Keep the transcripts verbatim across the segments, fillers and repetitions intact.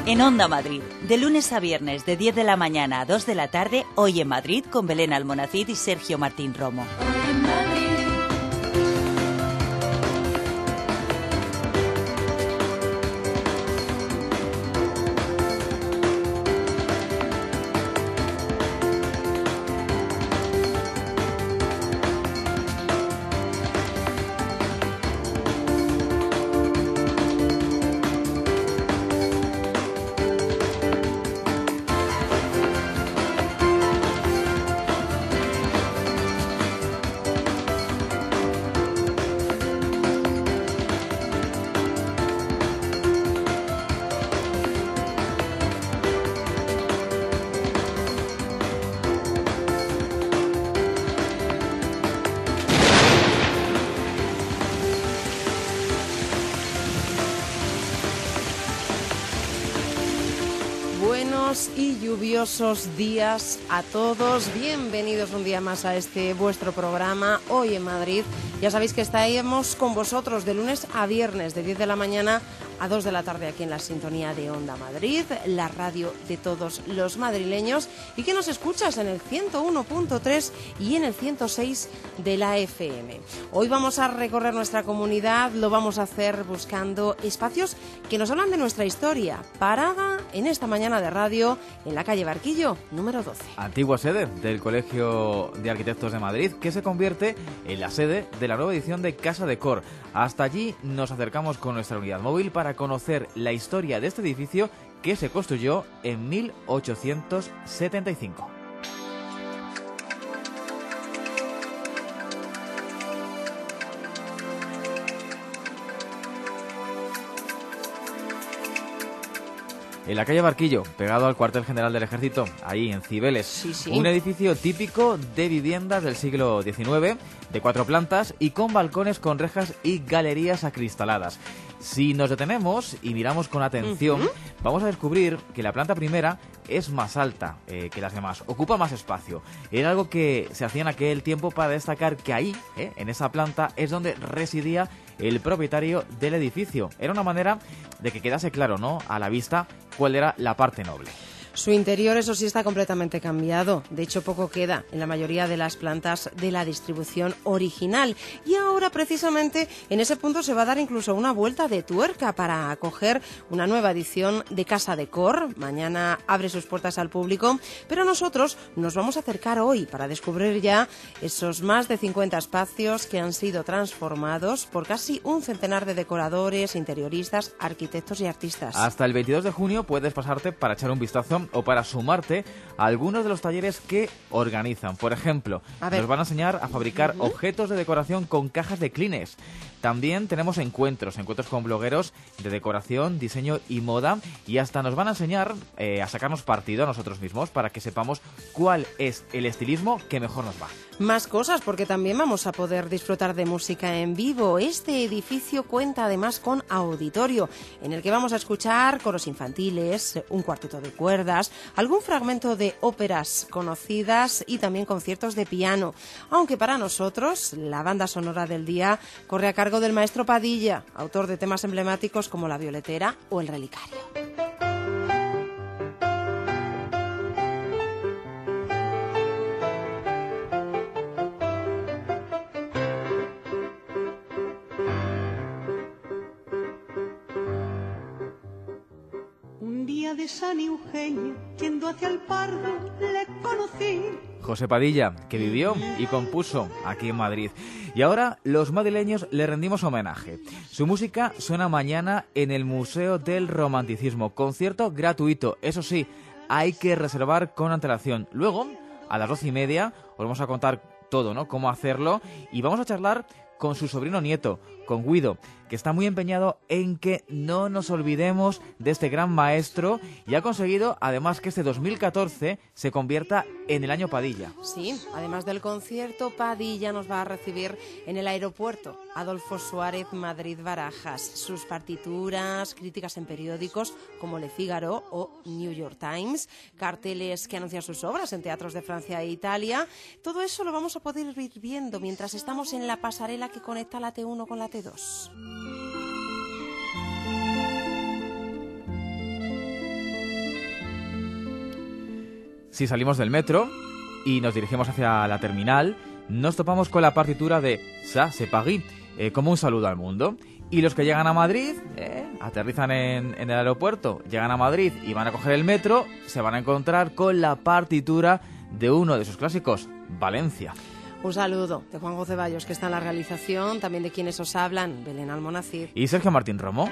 En Onda Madrid, de lunes a viernes de diez de la mañana a dos de la tarde, Hoy en Madrid con Belén Almonacid y Sergio Martín Romo. Hoy en Madrid. Y lluviosos días a todos. Bienvenidos un día más a este vuestro programa Hoy en Madrid. Ya sabéis que estaremos con vosotros de lunes a viernes de diez de la mañana a dos de la tarde aquí en la sintonía de Onda Madrid, la radio de todos los madrileños, y que nos escuchas en el ciento uno punto tres y en el ciento seis de la F M. Hoy vamos a recorrer nuestra comunidad, lo vamos a hacer buscando espacios que nos hablan de nuestra historia. Parada en esta mañana de radio en la calle Barquillo, número doce. Antigua sede del Colegio de Arquitectos de Madrid, que se convierte en la sede de la nueva edición de Casa Decor. Hasta allí nos acercamos con nuestra unidad móvil para conocer la historia de este edificio que se construyó en mil ochocientos setenta y cinco. En la calle Barquillo, pegado al cuartel general del Ejército, ahí en Cibeles. Sí, sí. Un edificio típico de viviendas del siglo diecinueve, de cuatro plantas y con balcones con rejas y galerías acristaladas. Si nos detenemos y miramos con atención, uh-huh. vamos a descubrir que la planta primera es más alta eh, que las demás, ocupa más espacio. Era algo que se hacía en aquel tiempo para destacar que ahí, eh, en esa planta, es donde residía el propietario del edificio. Era una manera de que quedase claro, ¿no?, a la vista cuál era la parte noble. Su interior, eso sí, está completamente cambiado. De hecho, poco queda en la mayoría de las plantas de la distribución original. Y ahora, precisamente, en ese punto se va a dar incluso una vuelta de tuerca para acoger una nueva edición de Casa Decor. Mañana abre sus puertas al público, pero nosotros nos vamos a acercar hoy para descubrir ya esos más de cincuenta espacios que han sido transformados por casi un centenar de decoradores, interioristas, arquitectos y artistas. Hasta el veintidós de junio puedes pasarte para echar un vistazo o para sumarte a algunos de los talleres que organizan. Por ejemplo, nos van a enseñar a fabricar uh-huh. objetos de decoración con cajas de Kleenex. También tenemos encuentros, encuentros con blogueros de decoración, diseño y moda, y hasta nos van a enseñar eh, a sacarnos partido a nosotros mismos para que sepamos cuál es el estilismo que mejor nos va. Más cosas, porque también vamos a poder disfrutar de música en vivo. Este edificio cuenta además con auditorio, en el que vamos a escuchar coros infantiles, un cuarteto de cuerdas, algún fragmento de óperas conocidas y también conciertos de piano. Aunque para nosotros, la banda sonora del día corre a cargo del maestro Padilla, autor de temas emblemáticos como La Violetera o El Relicario. De San Eugenio, yendo hacia el Pardo, le conocí. José Padilla, que vivió y compuso aquí en Madrid. Y ahora los madrileños le rendimos homenaje. Su música suena mañana en el Museo del Romanticismo. Concierto gratuito. Eso sí, hay que reservar con antelación. Luego, a las doce y media, os vamos a contar todo, ¿no?, cómo hacerlo. Y vamos a charlar con su sobrino nieto, con Guido, que está muy empeñado en que no nos olvidemos de este gran maestro y ha conseguido, además, que este dos mil catorce se convierta en el año Padilla. Sí, además del concierto, Padilla nos va a recibir en el aeropuerto Adolfo Suárez Madrid-Barajas. Sus partituras, críticas en periódicos como Le Figaro o New York Times, carteles que anuncian sus obras en teatros de Francia e Italia. Todo eso lo vamos a poder ir viendo mientras estamos en la pasarela que conecta la T uno con la T dos. Si salimos del metro y nos dirigimos hacia la terminal, nos topamos con la partitura de Ça, c'est Paris, eh, como un saludo al mundo. Y los que llegan a Madrid, eh, aterrizan en, en el aeropuerto, llegan a Madrid y van a coger el metro, se van a encontrar con la partitura de uno de sus clásicos, Valencia. Un saludo de Juanjo Ceballos, que está en la realización, también de quienes os hablan, Belén Almonacid. Y Sergio Martín Romo.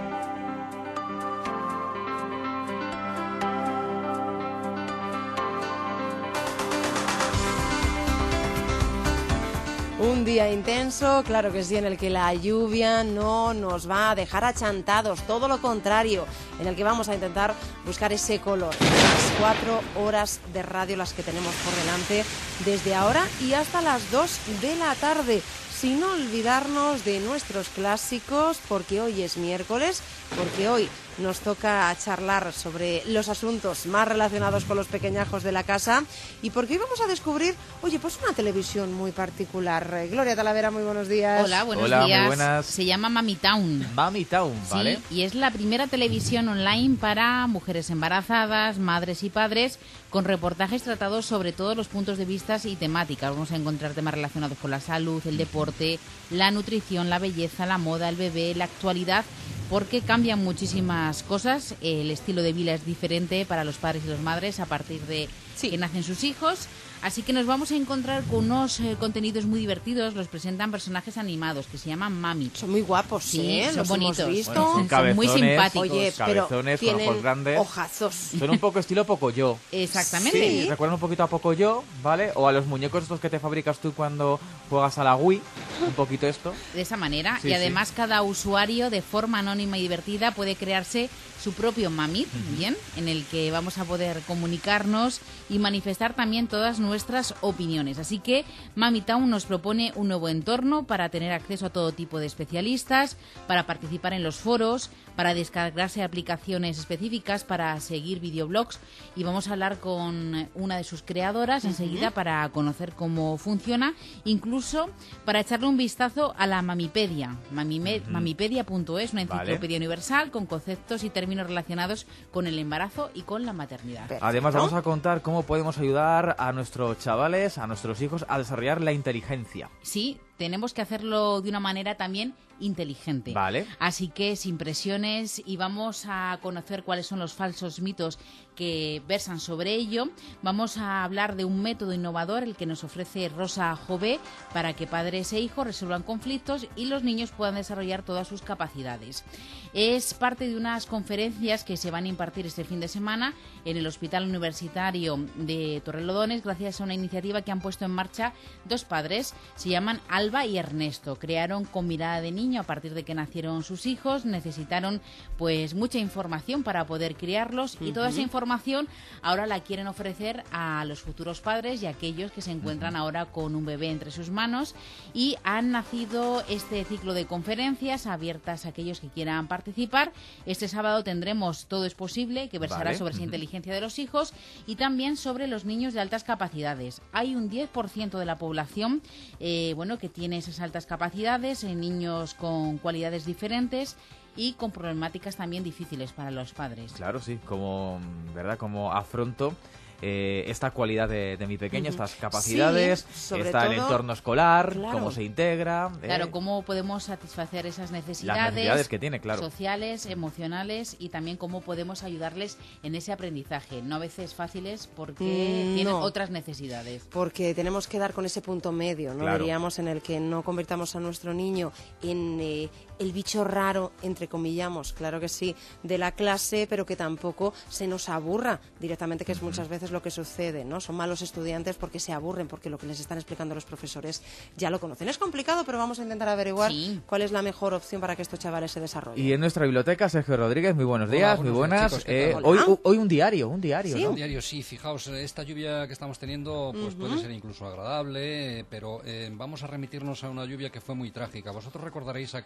Un día intenso, claro que sí, en el que la lluvia no nos va a dejar achantados, todo lo contrario, en el que vamos a intentar buscar ese color. Las cuatro horas de radio las que tenemos por delante desde ahora y hasta las dos de la tarde. Sin olvidarnos de nuestros clásicos, porque hoy es miércoles, porque hoy nos toca charlar sobre los asuntos más relacionados con los pequeñajos de la casa y porque hoy vamos a descubrir, oye, pues una televisión muy particular. Eh, Gloria Talavera, muy buenos días. Hola, buenos Hola, días. muy buenas. Se llama Mami Town. Mami Town, ¿vale? Sí, y es la primera televisión online para mujeres embarazadas, madres y padres, con reportajes tratados sobre todos los puntos de vista y temáticas. Vamos a encontrar temas relacionados con la salud, el deporte, la nutrición, la belleza, la moda, el bebé, la actualidad, porque cambian muchísimas cosas. El estilo de vida es diferente para los padres y las madres a partir de Sí. que nacen sus hijos. Así que nos vamos a encontrar con unos eh, contenidos muy divertidos. Los presentan personajes animados que se llaman Mami. Son muy guapos, Sí, ¿eh? son Los bonitos. hemos visto. Bueno, son Son muy cabezones, simpáticos. Oye, pero cabezones con tienen ojos grandes. ojazos. Son un poco estilo Pocoyo. Exactamente. Sí, recuerdan un poquito a Pocoyo, ¿vale? O a los muñecos estos que te fabricas tú cuando juegas a la Wii. Un poquito esto. De esa manera. Sí, y además sí. cada usuario, de forma anónima y divertida, puede crearse su propio Mamit, ¿bien? En el que vamos a poder comunicarnos y manifestar también todas nuestras opiniones. Así que Mami Town nos propone un nuevo entorno para tener acceso a todo tipo de especialistas, para participar en los foros, para descargarse aplicaciones específicas, para seguir videoblogs, y vamos a hablar con una de sus creadoras enseguida para conocer cómo funciona, incluso para echarle un vistazo a la Mamipedia. Mamime- Mamipedia punto es, una Vale. enciclopedia universal con conceptos y términos relacionados con el embarazo y con la maternidad. Perfecto. Además vamos a contar cómo podemos ayudar a nuestros chavales, a nuestros hijos a desarrollar la inteligencia. Sí, tenemos que hacerlo de una manera también inteligente. Vale. Así que sin presiones, y vamos a conocer cuáles son los falsos mitos que versan sobre ello. Vamos a hablar de un método innovador, el que nos ofrece Rosa Jové, para que padres e hijos resuelvan conflictos y los niños puedan desarrollar todas sus capacidades. Es parte de unas conferencias que se van a impartir este fin de semana en el Hospital Universitario de Torrelodones, gracias a una iniciativa que han puesto en marcha dos padres. Se llaman Alba y Ernesto. Crearon con mirada de niño a partir de que nacieron sus hijos. Necesitaron pues mucha información para poder criarlos, y toda esa información ahora la quieren ofrecer a los futuros padres y a aquellos que se encuentran ahora con un bebé entre sus manos, y han nacido este ciclo de conferencias abiertas a aquellos que quieran participar. Este sábado tendremos Todo es posible, que versará Vale. sobre esa inteligencia de los hijos y también sobre los niños de altas capacidades. Hay un diez por ciento de la población eh, bueno, que tiene esas altas capacidades, en niños con cualidades diferentes y con problemáticas también difíciles para los padres. Claro, sí, como, ¿verdad? Como afronto eh, esta cualidad de, de mi pequeño, estas capacidades, Sí, sobre está el todo- entorno escolar, claro. cómo se integra. eh, Claro, cómo podemos satisfacer esas necesidades, Las necesidades que tiene, claro. sociales, emocionales, y también cómo podemos ayudarles en ese aprendizaje. No a veces fáciles porque Mm, tienen no. otras necesidades. Porque tenemos que dar con ese punto medio, ¿no? Claro. Diríamos, en el que no convirtamos a nuestro niño en eh, el bicho raro, entre comillamos, claro que sí, de la clase, pero que tampoco se nos aburra directamente, que es muchas veces lo que sucede, ¿no? Son malos estudiantes porque se aburren, porque lo que les están explicando los profesores ya lo conocen. Es complicado, pero vamos a intentar averiguar Sí. cuál es la mejor opción para que estos chavales se desarrollen. Y en nuestra biblioteca, Sergio Rodríguez, muy buenos Hola, días, buenos muy días, buenas. chicos, ¿qué Eh, tal? hoy, Hola. hoy un diario, un diario, Sí. ¿no? Un diario, sí, fijaos, eh, esta lluvia que estamos teniendo pues puede ser incluso agradable, eh, pero eh, vamos a remitirnos a una lluvia que fue muy trágica. Vosotros recordaréis aquel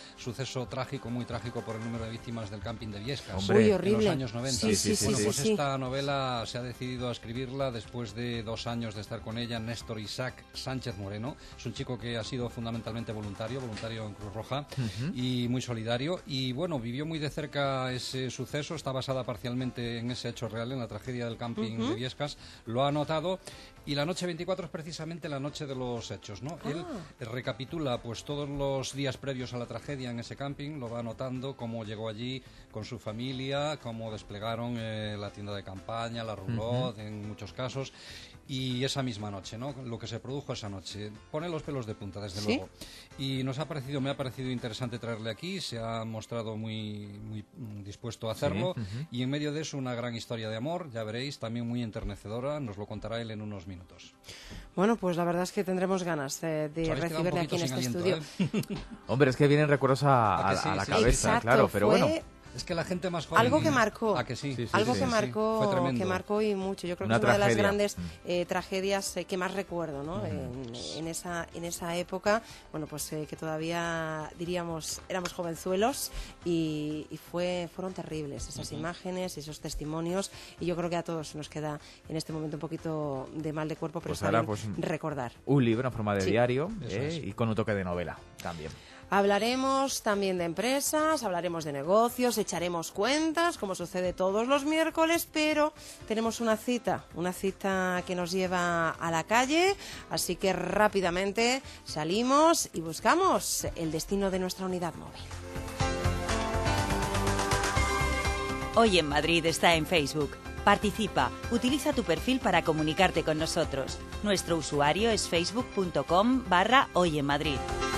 suceso trágico, muy trágico por el número de víctimas del camping de Viescas. Hombre, Uy, horrible. En los años noventa. Sí, sí, sí, bueno, sí, pues sí. esta novela se ha decidido a escribirla después de dos años de estar con ella Néstor Isaac Sánchez Moreno. Es un chico que ha sido fundamentalmente voluntario, voluntario en Cruz Roja, uh-huh. y muy solidario. Y bueno, vivió muy de cerca ese suceso, está basada parcialmente en ese hecho real, en la tragedia del camping uh-huh. de Viescas. Lo ha anotado. Y la noche veinticuatro es precisamente la noche de los hechos, ¿no? Ah. Él recapitula pues todos los días previos a la tragedia en ese camping, lo va anotando, cómo llegó allí con su familia, cómo desplegaron eh, la tienda de campaña, la roulotte, uh-huh. en muchos casos. Y esa misma noche, ¿no? Lo que se produjo esa noche. Pone los pelos de punta, desde ¿Sí? luego. Y nos ha parecido, me ha parecido interesante traerle aquí, se ha mostrado muy, muy dispuesto a hacerlo. Sí, uh-huh. Y en medio de eso una gran historia de amor, ya veréis, también muy enternecedora, nos lo contará él en unos minutos. Bueno, pues la verdad es que tendremos ganas eh, de recibirle aquí en este aliento, estudio. ¿eh? Hombre, es que vienen recuerdos a, a, sí, a la sí, cabeza, exacto, claro, pero fue... bueno... Es que la gente más joven... Algo que marcó, ¿A que sí? Sí, sí, algo sí, que sí, marcó, que marcó y mucho. Yo creo que una es una tragedia. de las grandes eh, tragedias eh, que más recuerdo, ¿no? Mm. En, en esa en esa época, bueno, pues eh, que todavía diríamos éramos jovenzuelos y, y fue fueron terribles esas uh-huh. imágenes, esos testimonios, y yo creo que a todos nos queda en este momento un poquito de mal de cuerpo, pero pues está ahora, bien pues, recordar. Un libro en forma de sí. diario eh, es. y con un toque de novela también. Hablaremos también de empresas, hablaremos de negocios, echaremos cuentas, como sucede todos los miércoles, pero tenemos una cita, una cita que nos lleva a la calle, así que rápidamente salimos y buscamos el destino de nuestra unidad móvil. Hoy en Madrid está en Facebook. Participa, utiliza tu perfil para comunicarte con nosotros. Nuestro usuario es facebook.com barra Hoy en Madrid.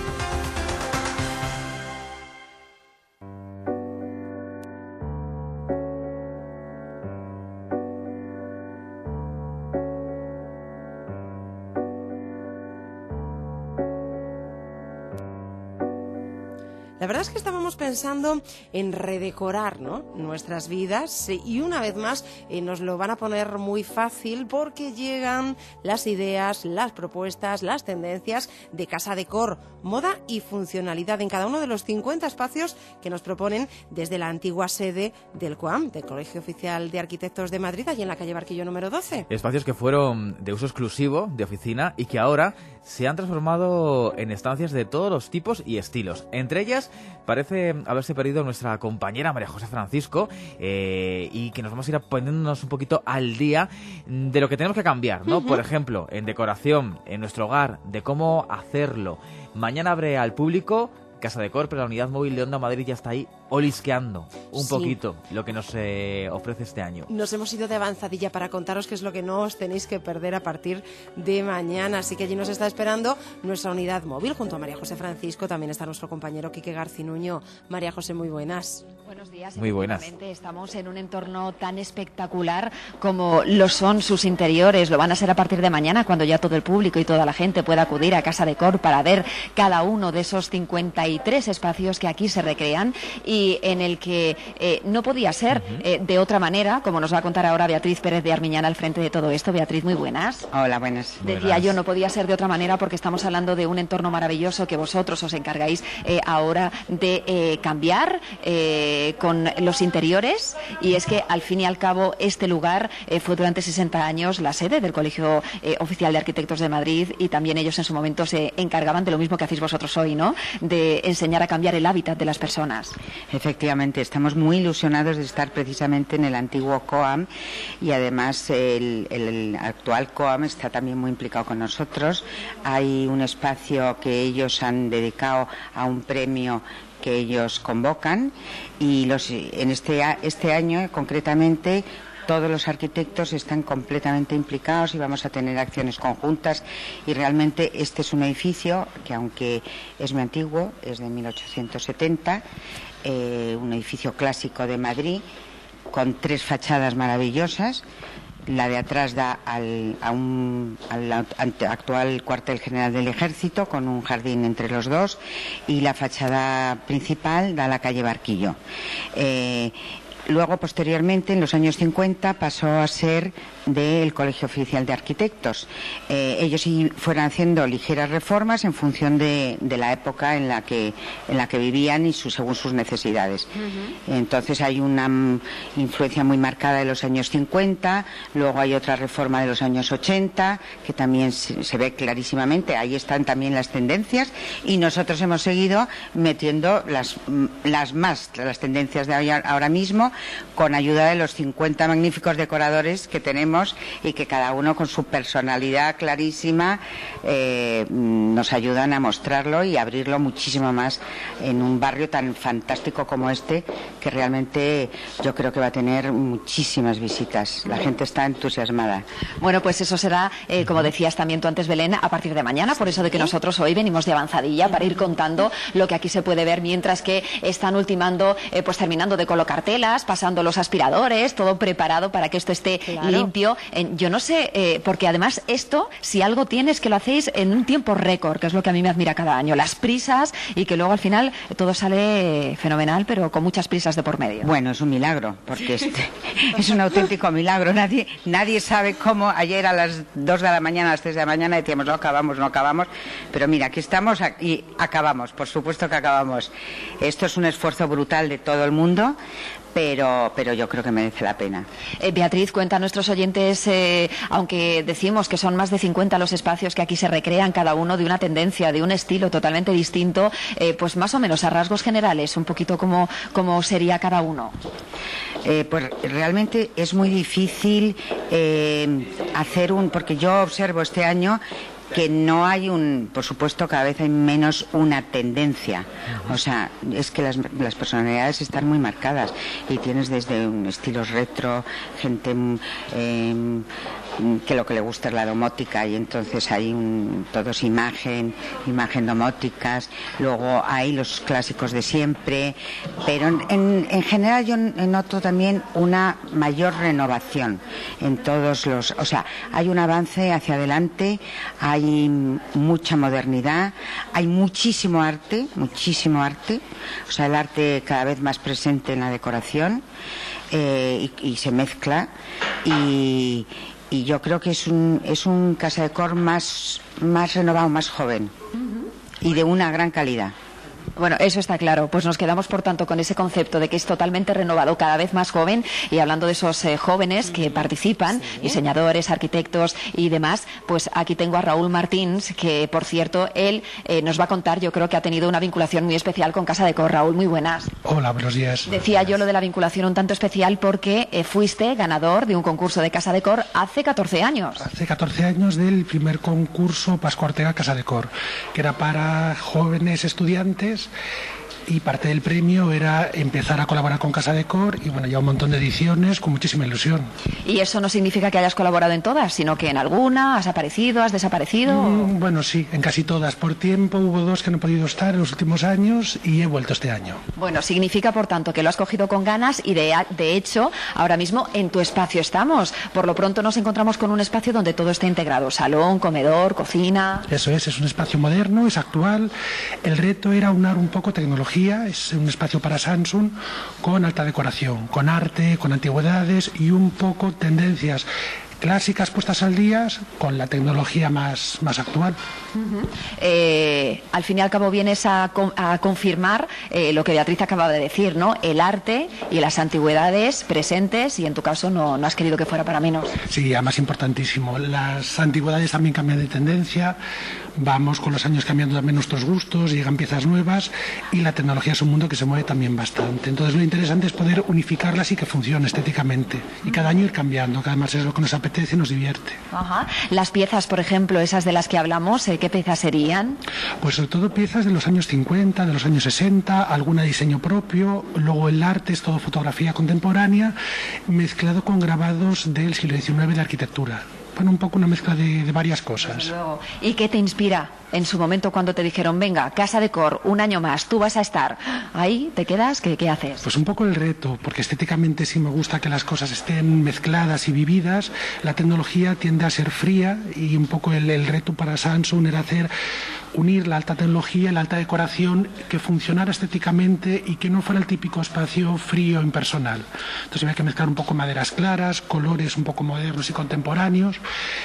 La verdad es que estábamos pensando en redecorar, ¿no?, nuestras vidas, y una vez más eh, nos lo van a poner muy fácil porque llegan las ideas, las propuestas, las tendencias de Casa Decor, moda y funcionalidad en cada uno de los cincuenta espacios que nos proponen desde la antigua sede del COAM, del Colegio Oficial de Arquitectos de Madrid, allí en la calle Barquillo número doce. Espacios que fueron de uso exclusivo, de oficina, y que ahora se han transformado en estancias de todos los tipos y estilos. Entre ellas parece haberse perdido nuestra compañera María José Francisco, eh, y que nos vamos a ir poniéndonos un poquito al día de lo que tenemos que cambiar, ¿no? Uh-huh. Por ejemplo, en decoración, en nuestro hogar, de cómo hacerlo. Mañana abre al público Casa Decor, pero la unidad móvil de Onda Madrid ya está ahí olisqueando un sí. poquito lo que nos eh, ofrece este año. Nos hemos ido de avanzadilla para contaros qué es lo que no os tenéis que perder a partir de mañana, así que allí nos está esperando nuestra unidad móvil junto a María José Francisco. También está nuestro compañero Quique Garcinuño. María José, muy buenas. Buenos días. Muy buenas. Estamos en un entorno tan espectacular como lo son sus interiores. Lo van a ser a partir de mañana, cuando ya todo el público y toda la gente pueda acudir a Casa Decor para ver cada uno de esos cincuenta y tres espacios que aquí se recrean y en el que eh, no podía ser uh-huh. eh, de otra manera, como nos va a contar ahora Beatriz Pérez de Armiñán al frente de todo esto. Beatriz, muy buenas. Hola, buenas. Decía buenas. yo, no podía ser de otra manera porque estamos hablando de un entorno maravilloso que vosotros os encargáis eh, ahora de eh, cambiar eh, con los interiores, y es que al fin y al cabo este lugar eh, fue durante sesenta años la sede del Colegio eh, Oficial de Arquitectos de Madrid, y también ellos en su momento se encargaban de lo mismo que hacéis vosotros hoy, ¿no?, de enseñar a cambiar el hábitat de las personas. Efectivamente, estamos muy ilusionados de estar precisamente en el antiguo COAM, y además el, el actual COAM está también muy implicado con nosotros. Hay un espacio que ellos han dedicado a un premio que ellos convocan, y los, en este, este año concretamente todos los arquitectos están completamente implicados y vamos a tener acciones conjuntas, y realmente este es un edificio que, aunque es muy antiguo, es de mil ochocientos setenta, eh, un edificio clásico de Madrid con tres fachadas maravillosas. La de atrás da al, a un, al actual cuartel general del Ejército, con un jardín entre los dos, y la fachada principal da a la calle Barquillo. Eh, Luego, posteriormente, en los años cincuenta, pasó a ser del Colegio Oficial de Arquitectos. Eh, ellos sí fueron haciendo ligeras reformas en función de, de la época en la que en la que vivían y su, según sus necesidades. Uh-huh. Entonces hay una um, influencia muy marcada de los años cincuenta, luego hay otra reforma de los años ochenta que también se, se ve clarísimamente. Ahí están también las tendencias y nosotros hemos seguido metiendo las, las más las tendencias de ahora mismo con ayuda de los cincuenta magníficos decoradores que tenemos y que cada uno con su personalidad clarísima eh, nos ayudan a mostrarlo y abrirlo muchísimo más en un barrio tan fantástico como este, que realmente yo creo que va a tener muchísimas visitas. La gente está entusiasmada. Bueno, pues eso será, eh, como decías también tú antes, Belén, a partir de mañana, por eso de que nosotros hoy venimos de avanzadilla para ir contando lo que aquí se puede ver mientras que están ultimando, eh, pues terminando de colocar telas, pasando los aspiradores, todo preparado para que esto esté claro. limpio. Yo no sé, eh, porque además esto, si algo tiene es que lo hacéis en un tiempo récord, que es lo que a mí me admira cada año, las prisas y que luego al final todo sale fenomenal, pero con muchas prisas de por medio. Bueno, es un milagro, porque este es un auténtico milagro. Nadie nadie sabe cómo. Ayer a las dos de la mañana, a las tres de la mañana decíamos no acabamos, no acabamos, pero mira, aquí estamos y acabamos, por supuesto que acabamos. Esto es un esfuerzo brutal de todo el mundo, pero pero yo creo que merece la pena. Eh, Beatriz, cuenta a nuestros oyentes, eh, aunque decimos que son más de cincuenta los espacios que aquí se recrean, cada uno de una tendencia, de un estilo totalmente distinto, eh, pues más o menos a rasgos generales, un poquito cómo, cómo sería cada uno. Eh, pues realmente es muy difícil eh, hacer un, porque yo observo este año que no hay un, por supuesto cada vez hay menos una tendencia, o sea, es que las, las personalidades están muy marcadas y tienes desde un estilos retro, gente eh, que lo que le gusta es la domótica y entonces hay un, todos imagen, imagen domóticas, luego hay los clásicos de siempre, pero en, en, en general yo noto también una mayor renovación en todos los, o sea, hay un avance hacia adelante, hay mucha modernidad, hay muchísimo arte, muchísimo arte, o sea, el arte cada vez más presente en la decoración eh, y, y se mezcla y Y yo creo que es un, es un Casa Decor más, más renovado, más joven y de una gran calidad. Bueno, eso está claro. Pues nos quedamos, por tanto, con ese concepto de que es totalmente renovado, cada vez más joven. Y hablando de esos eh, jóvenes que participan, sí. diseñadores, arquitectos y demás, pues aquí tengo a Raúl Martins, que, por cierto, él eh, nos va a contar, yo creo que ha tenido una vinculación muy especial con Casa Decor. Raúl, muy buenas. Hola, buenos días. Decía yo lo de la vinculación un tanto especial porque eh, fuiste ganador de un concurso de Casa Decor hace catorce años. Hace catorce años del primer concurso Pascua Ortega Casa Decor, que era para jóvenes estudiantes. Y parte del premio era empezar a colaborar con Casa Decor y bueno, ya un montón de ediciones con muchísima ilusión. Y eso no significa que hayas colaborado en todas, sino que en alguna has aparecido, has desaparecido. Mm, bueno, sí, en casi todas. Por tiempo hubo dos que no he podido estar en los últimos años y he vuelto este año. Bueno, significa por tanto que lo has cogido con ganas y de, de hecho ahora mismo en tu espacio estamos. Por lo pronto nos encontramos con un espacio donde todo está integrado, salón, comedor, cocina. Eso es, es un espacio moderno, es actual. El reto era unar un poco tecnología. Es un espacio para Samsung con alta decoración, con arte, con antigüedades y un poco tendencias clásicas puestas al día con la tecnología más, más actual. Uh-huh. eh, al fin y al cabo vienes a, a confirmar eh, lo que Beatriz acaba de decir, ¿no? El arte y las antigüedades presentes y en tu caso no, no has querido que fuera para menos. Sí, además importantísimo. Las antigüedades también cambian de tendencia, vamos con los años cambiando también nuestros gustos, llegan piezas nuevas y la tecnología es un mundo que se mueve también bastante. Entonces lo interesante es poder unificarlas y que funcione estéticamente y cada año ir cambiando, que además es lo que nos apetece y nos divierte. Ajá. Las piezas, por ejemplo, esas de las que hablamos, ¿eh? ¿Qué piezas serían? Pues sobre todo piezas de los años cincuenta, de los años sesenta, alguna diseño propio, luego el arte es todo fotografía contemporánea, mezclado con grabados del siglo diecinueve de arquitectura. Bueno, un poco una mezcla de, de varias cosas. Luego. ¿Y qué te inspira en su momento cuando te dijeron, venga, Casa Decor, un año más, tú vas a estar ahí, ¿te quedas? ¿Qué, qué haces? Pues un poco el reto, porque estéticamente sí me gusta que las cosas estén mezcladas y vividas. La tecnología tiende a ser fría y un poco el, el reto para Samsung era hacer unir la alta tecnología y la alta decoración, que funcionara estéticamente y que no fuera el típico espacio frío impersonal. Entonces había que mezclar un poco maderas claras, colores un poco modernos y contemporáneos.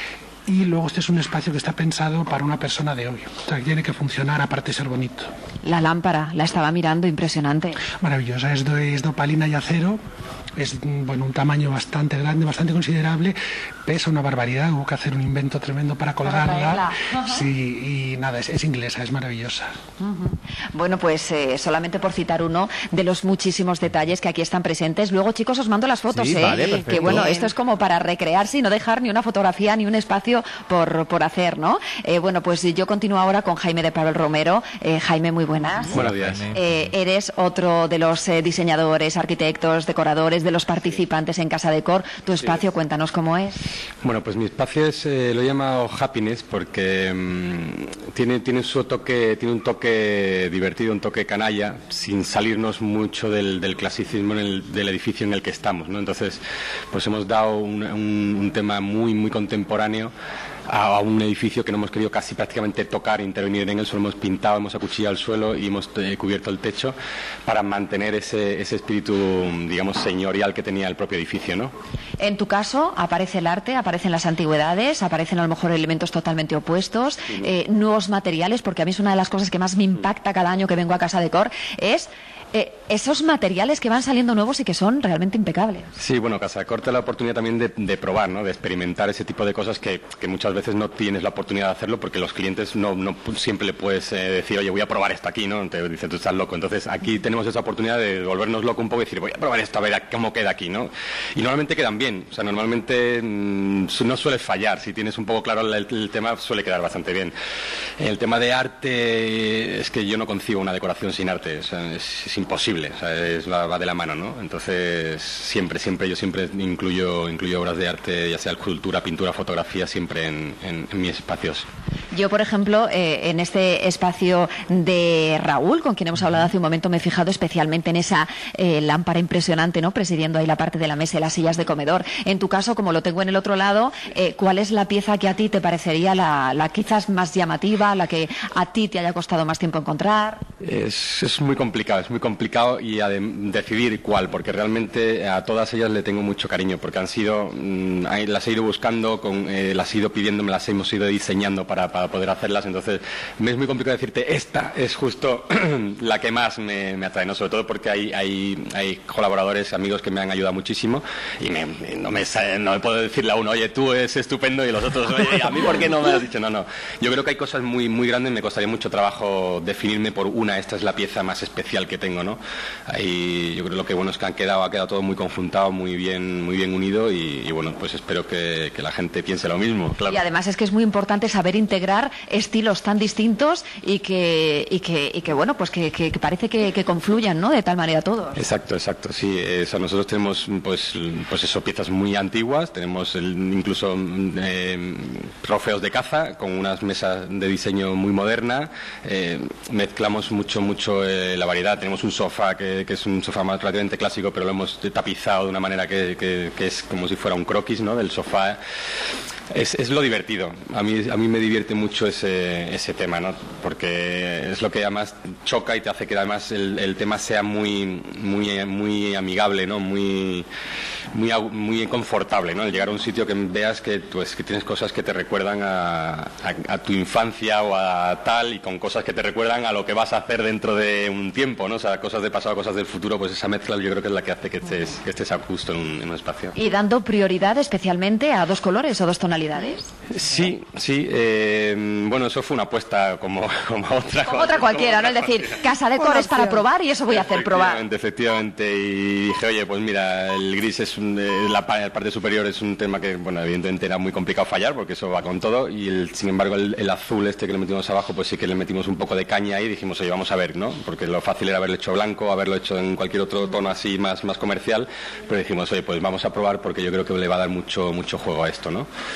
Y luego este es un espacio que está pensado para una persona de hoy. O sea, que tiene que funcionar aparte de ser bonito. La lámpara, la estaba mirando, impresionante. Maravillosa, es de, es de opalina y acero. Es, bueno, un tamaño bastante grande, bastante considerable. Pesa una barbaridad, hubo que hacer un invento tremendo para colgarla. Para sí, y nada, es, es inglesa, es maravillosa. Uh-huh. Bueno, pues eh, solamente por citar uno de los muchísimos detalles que aquí están presentes. Luego, chicos, os mando las fotos, sí, ¿eh? Vale, perfecto. Que bueno, esto es como para recrearse y no dejar ni una fotografía ni un espacio por, por hacer, ¿no? Eh, bueno, pues yo continúo ahora con Jaime de Pavel Romero. Eh, Jaime, muy buenas. Buenos días. Eh, eres otro de los eh, diseñadores, arquitectos, decoradores, de los participantes en Casa Decor. Tu espacio, sí. Cuéntanos cómo es. Bueno, pues mi espacio es, eh, lo he llamado Happiness porque mmm, tiene, tiene, su toque, tiene un toque divertido, un toque canalla, sin salirnos mucho del, del clasicismo en el, del edificio en el que estamos, ¿no? Entonces, pues hemos dado un, un, un tema muy, muy contemporáneo a un edificio que no hemos querido casi prácticamente tocar, intervenir en él, solo hemos pintado, hemos acuchillado el suelo y hemos eh, cubierto el techo para mantener ese, ese espíritu, digamos, señorial que tenía el propio edificio, ¿no? En tu caso aparece el arte, aparecen las antigüedades, aparecen a lo mejor elementos totalmente opuestos, sí. eh, nuevos materiales, porque a mí es una de las cosas que más me impacta cada año que vengo a Casa Decor, es Eh, esos materiales que van saliendo nuevos y que son realmente impecables. Sí, bueno, Casa Decor te da la oportunidad también de, de probar, ¿no? De experimentar ese tipo de cosas que, que muchas veces no tienes la oportunidad de hacerlo porque los clientes no, no siempre le puedes eh, decir, oye, voy a probar esto aquí, ¿no? Te dicen, tú estás loco. Entonces aquí tenemos esa oportunidad de volvernos loco un poco y decir, voy a probar esto, a ver cómo queda aquí, ¿no? Y normalmente quedan bien, o sea, normalmente mmm, no suele fallar. Si tienes un poco claro el, el tema, suele quedar bastante bien. El tema de arte, es que yo no concibo una decoración sin arte, o sea, es, es imposible, o sea, es, va, va de la mano, ¿no? Entonces, siempre, siempre, yo siempre incluyo, incluyo obras de arte, ya sea escultura, pintura, fotografía, siempre en, en, en mis espacios. Yo, por ejemplo, eh, en este espacio de Raúl, con quien hemos hablado hace un momento, me he fijado especialmente en esa eh, lámpara impresionante, ¿no? Presidiendo ahí la parte de la mesa y las sillas de comedor. En tu caso, como lo tengo en el otro lado, eh, ¿cuál es la pieza que a ti te parecería la, la quizás más llamativa, la que a ti te haya costado más tiempo encontrar? Es, es muy complicado, es muy complicado y a de, decidir cuál, porque realmente a todas ellas le tengo mucho cariño, porque han sido, mmm, las he ido buscando, con, eh, las he ido pidiendo, me las hemos ido diseñando para, para poder hacerlas, entonces me es muy complicado decirte, esta es justo la que más me, me atrae, ¿no? Sobre todo porque hay, hay, hay colaboradores, amigos que me han ayudado muchísimo y me, no, me, no me puedo decirle a uno, oye, tú eres estupendo y los otros, oye, a mí ¿por qué no me has dicho? No, no, yo creo que hay cosas muy, muy grandes, me costaría mucho trabajo definirme por una, esta es la pieza más especial que tengo, ¿no? Ahí yo creo que lo que bueno es que han quedado, ha quedado todo muy conjuntado, muy bien, muy bien unido y, y bueno, pues espero que, que la gente piense lo mismo, claro. Y además es que es muy importante saber integrar estilos tan distintos y que, y que, y que bueno, pues que, que, que parece que, que confluyan, ¿no? De tal manera todos. Exacto, exacto, sí. Eh, o sea, nosotros tenemos, pues, pues eso, piezas muy antiguas, tenemos el, incluso eh, trofeos de caza con unas mesas de diseño muy moderna, eh, mezclamos mucho, mucho eh, la variedad, tenemos un sofá que, que es un sofá más relativamente clásico, pero lo hemos tapizado de una manera que, que, que es como si fuera un croquis, ¿no? Del sofá. Es, es lo divertido. A mí, a mí me divierte mucho ese, ese tema, ¿no? Porque es lo que además choca y te hace que además el, el tema sea muy, muy, muy amigable, ¿no? Muy, muy, muy confortable, ¿no? El llegar a un sitio que veas que, pues, que tienes cosas que te recuerdan a, a, a tu infancia o a tal, y con cosas que te recuerdan a lo que vas a hacer dentro de un tiempo, ¿no? O sea, cosas del pasado, cosas del futuro, pues esa mezcla yo creo que es la que hace que estés, que estés a gusto en un, en un espacio. Y dando prioridad especialmente a dos colores o dos tonalidades. Sí, sí. Eh, bueno, eso fue una apuesta como, como otra. Como otra cualquiera, como ¿no? Es decir, Casa Decor es para probar y eso voy a hacer probar. Efectivamente, efectivamente. Y dije, oye, pues mira, el gris es un, la, la parte superior es un tema que, bueno, evidentemente era muy complicado fallar porque eso va con todo. Y el, sin embargo, el, el azul este que le metimos abajo, pues sí que le metimos un poco de caña ahí y dijimos, oye, vamos a ver, ¿no? Porque lo fácil era haberlo hecho blanco, haberlo hecho en cualquier otro tono así más, más comercial. Pero dijimos, oye, pues vamos a probar porque yo creo que le va a dar mucho, mucho juego a esto, ¿no?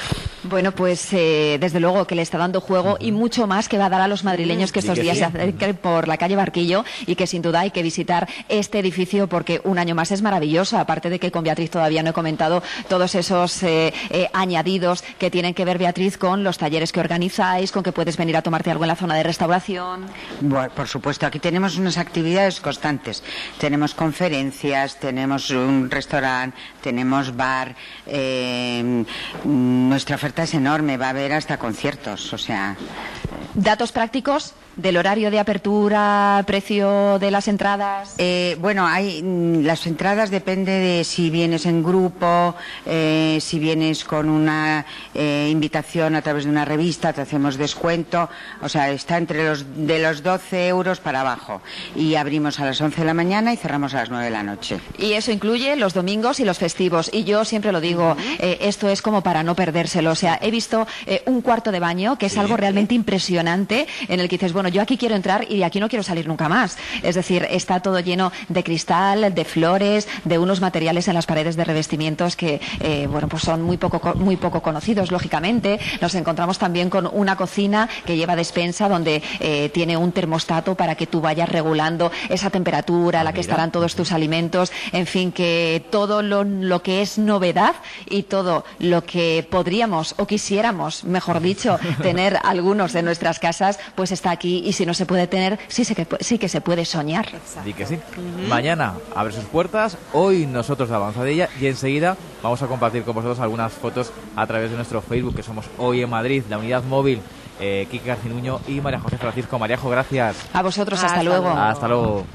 Bueno, pues eh, desde luego que le está dando juego uh-huh. y mucho más que va a dar a los madrileños que estos que días sí. se acerquen por la calle Barquillo y que sin duda hay que visitar este edificio porque un año más es maravilloso, aparte de que con Beatriz todavía no he comentado todos esos eh, eh, añadidos que tienen que ver, Beatriz, con los talleres que organizáis, con que puedes venir a tomarte algo en la zona de restauración. Bueno, por supuesto, aquí tenemos unas actividades constantes. Tenemos conferencias, tenemos un restaurante, tenemos bar, eh, nuestra oferta es enorme, va a haber hasta conciertos, o sea... ¿Datos prácticos del horario de apertura, precio de las entradas? Eh, bueno, hay las entradas depende de si vienes en grupo, eh, si vienes con una eh, invitación a través de una revista, te hacemos descuento, o sea, está entre los de los doce euros para abajo y abrimos a las once de la mañana y cerramos a las nueve de la noche. Y eso incluye los domingos y los festivos y yo siempre lo digo, eh, esto es como para no perdérselo, o sea, he visto eh, un cuarto de baño que es sí. algo realmente impresionante en el que dices, bueno, yo aquí quiero entrar y de aquí no quiero salir nunca más. Es decir, está todo lleno de cristal, de flores, de unos materiales en las paredes de revestimientos que, eh, bueno, pues son muy poco, muy poco conocidos, lógicamente. Nos encontramos también con una cocina que lleva despensa donde eh, tiene un termostato para que tú vayas regulando esa temperatura a la que estarán todos tus alimentos. En fin, que todo lo, lo que es novedad y todo lo que podríamos o quisiéramos, mejor dicho, tener algunos de nuestras casas, pues está aquí y si no se puede tener, sí, sí, que, sí que se puede soñar. Di que sí. Uh-huh. Mañana abre sus puertas, hoy nosotros de Avanzadilla y enseguida vamos a compartir con vosotros algunas fotos a través de nuestro Facebook, que somos Hoy en Madrid, la unidad móvil, eh, Kiki Garcinuño y María José Francisco. Maríajo, gracias. A vosotros, hasta, hasta luego. luego. Hasta luego.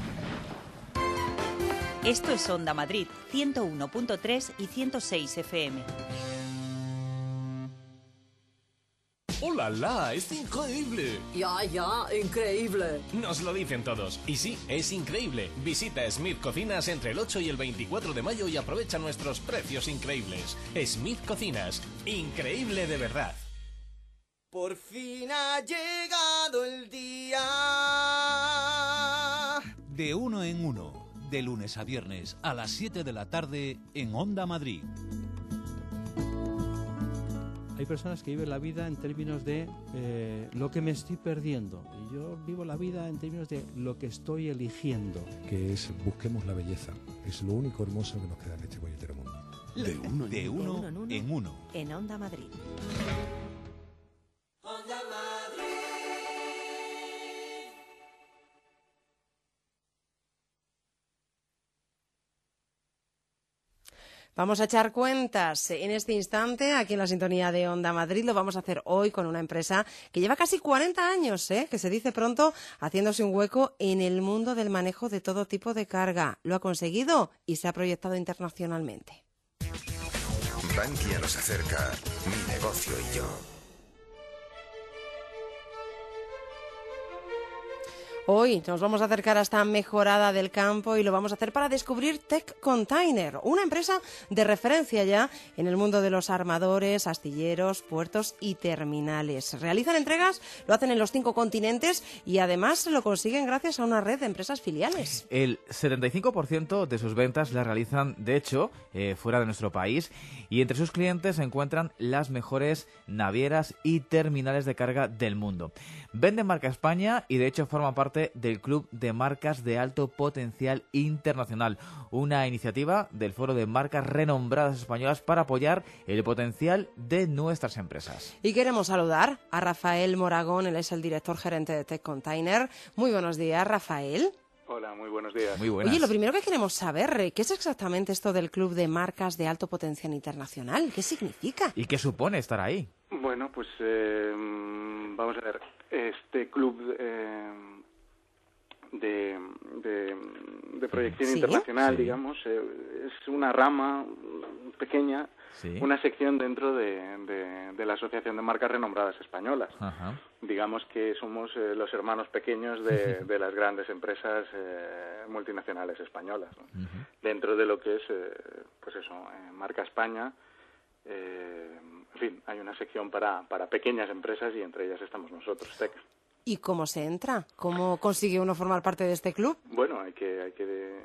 Esto es Onda Madrid, ciento uno punto tres y ciento seis F M. ¡Oh, la, la! ¡Es increíble! Ya, ya, increíble. Nos lo dicen todos. Y sí, es increíble. Visita Smith Cocinas entre el ocho y el veinticuatro de mayo y aprovecha nuestros precios increíbles. Smith Cocinas. Increíble de verdad. Por fin ha llegado el día. De uno en uno. De lunes a viernes a las siete de la tarde en Onda Madrid. Hay personas que viven la vida en términos de eh, lo que me estoy perdiendo. Y yo vivo la vida en términos de lo que estoy eligiendo. Que es busquemos la belleza. Es lo único hermoso que nos queda en este puñetero mundo. De uno, en, de uno, uno en uno. En Onda Madrid. Onda Madrid. Vamos a echar cuentas en este instante, aquí en la sintonía de Onda Madrid. Lo vamos a hacer hoy con una empresa que lleva casi cuarenta años, ¿eh? que se dice pronto, haciéndose un hueco en el mundo del manejo de todo tipo de carga. Lo ha conseguido y se ha proyectado internacionalmente. Bankia nos acerca, mi negocio y yo. Hoy nos vamos a acercar a esta mejorada del campo y lo vamos a hacer para descubrir Tech Container, una empresa de referencia ya en el mundo de los armadores, astilleros, puertos y terminales. Realizan entregas, lo hacen en los cinco continentes y además lo consiguen gracias a una red de empresas filiales. El setenta y cinco por ciento de sus ventas las realizan, de hecho, eh, fuera de nuestro país y entre sus clientes se encuentran las mejores navieras y terminales de carga del mundo. Venden marca España y de hecho forman parte del Club de Marcas de Alto Potencial Internacional, una iniciativa del Foro de Marcas Renombradas Españolas para apoyar el potencial de nuestras empresas. Y queremos saludar a Rafael Moragón, él es el director gerente de Tech Container. Muy buenos días, Rafael. Hola, muy buenos días. Muy buenas. Oye, lo primero que queremos saber, ¿qué es exactamente esto del Club de Marcas de Alto Potencial Internacional? ¿Qué significa? ¿Y qué supone estar ahí? Bueno, pues eh, vamos a ver, este club eh, de, de, de proyección ¿Sí? internacional, Sí. digamos, eh, es una rama pequeña, Sí. una sección dentro de, de, de la Asociación de Marcas Renombradas Españolas. Ajá. Digamos que somos eh, los hermanos pequeños de, de las grandes empresas eh, multinacionales españolas, ¿no? Uh-huh. Dentro de lo que es, eh, pues eso, eh, Marca España. Eh, en fin, hay una sección para, para pequeñas empresas y entre ellas estamos nosotros, Tech. ¿Y cómo se entra? ¿Cómo consigue uno formar parte de este club? Bueno, hay que hay que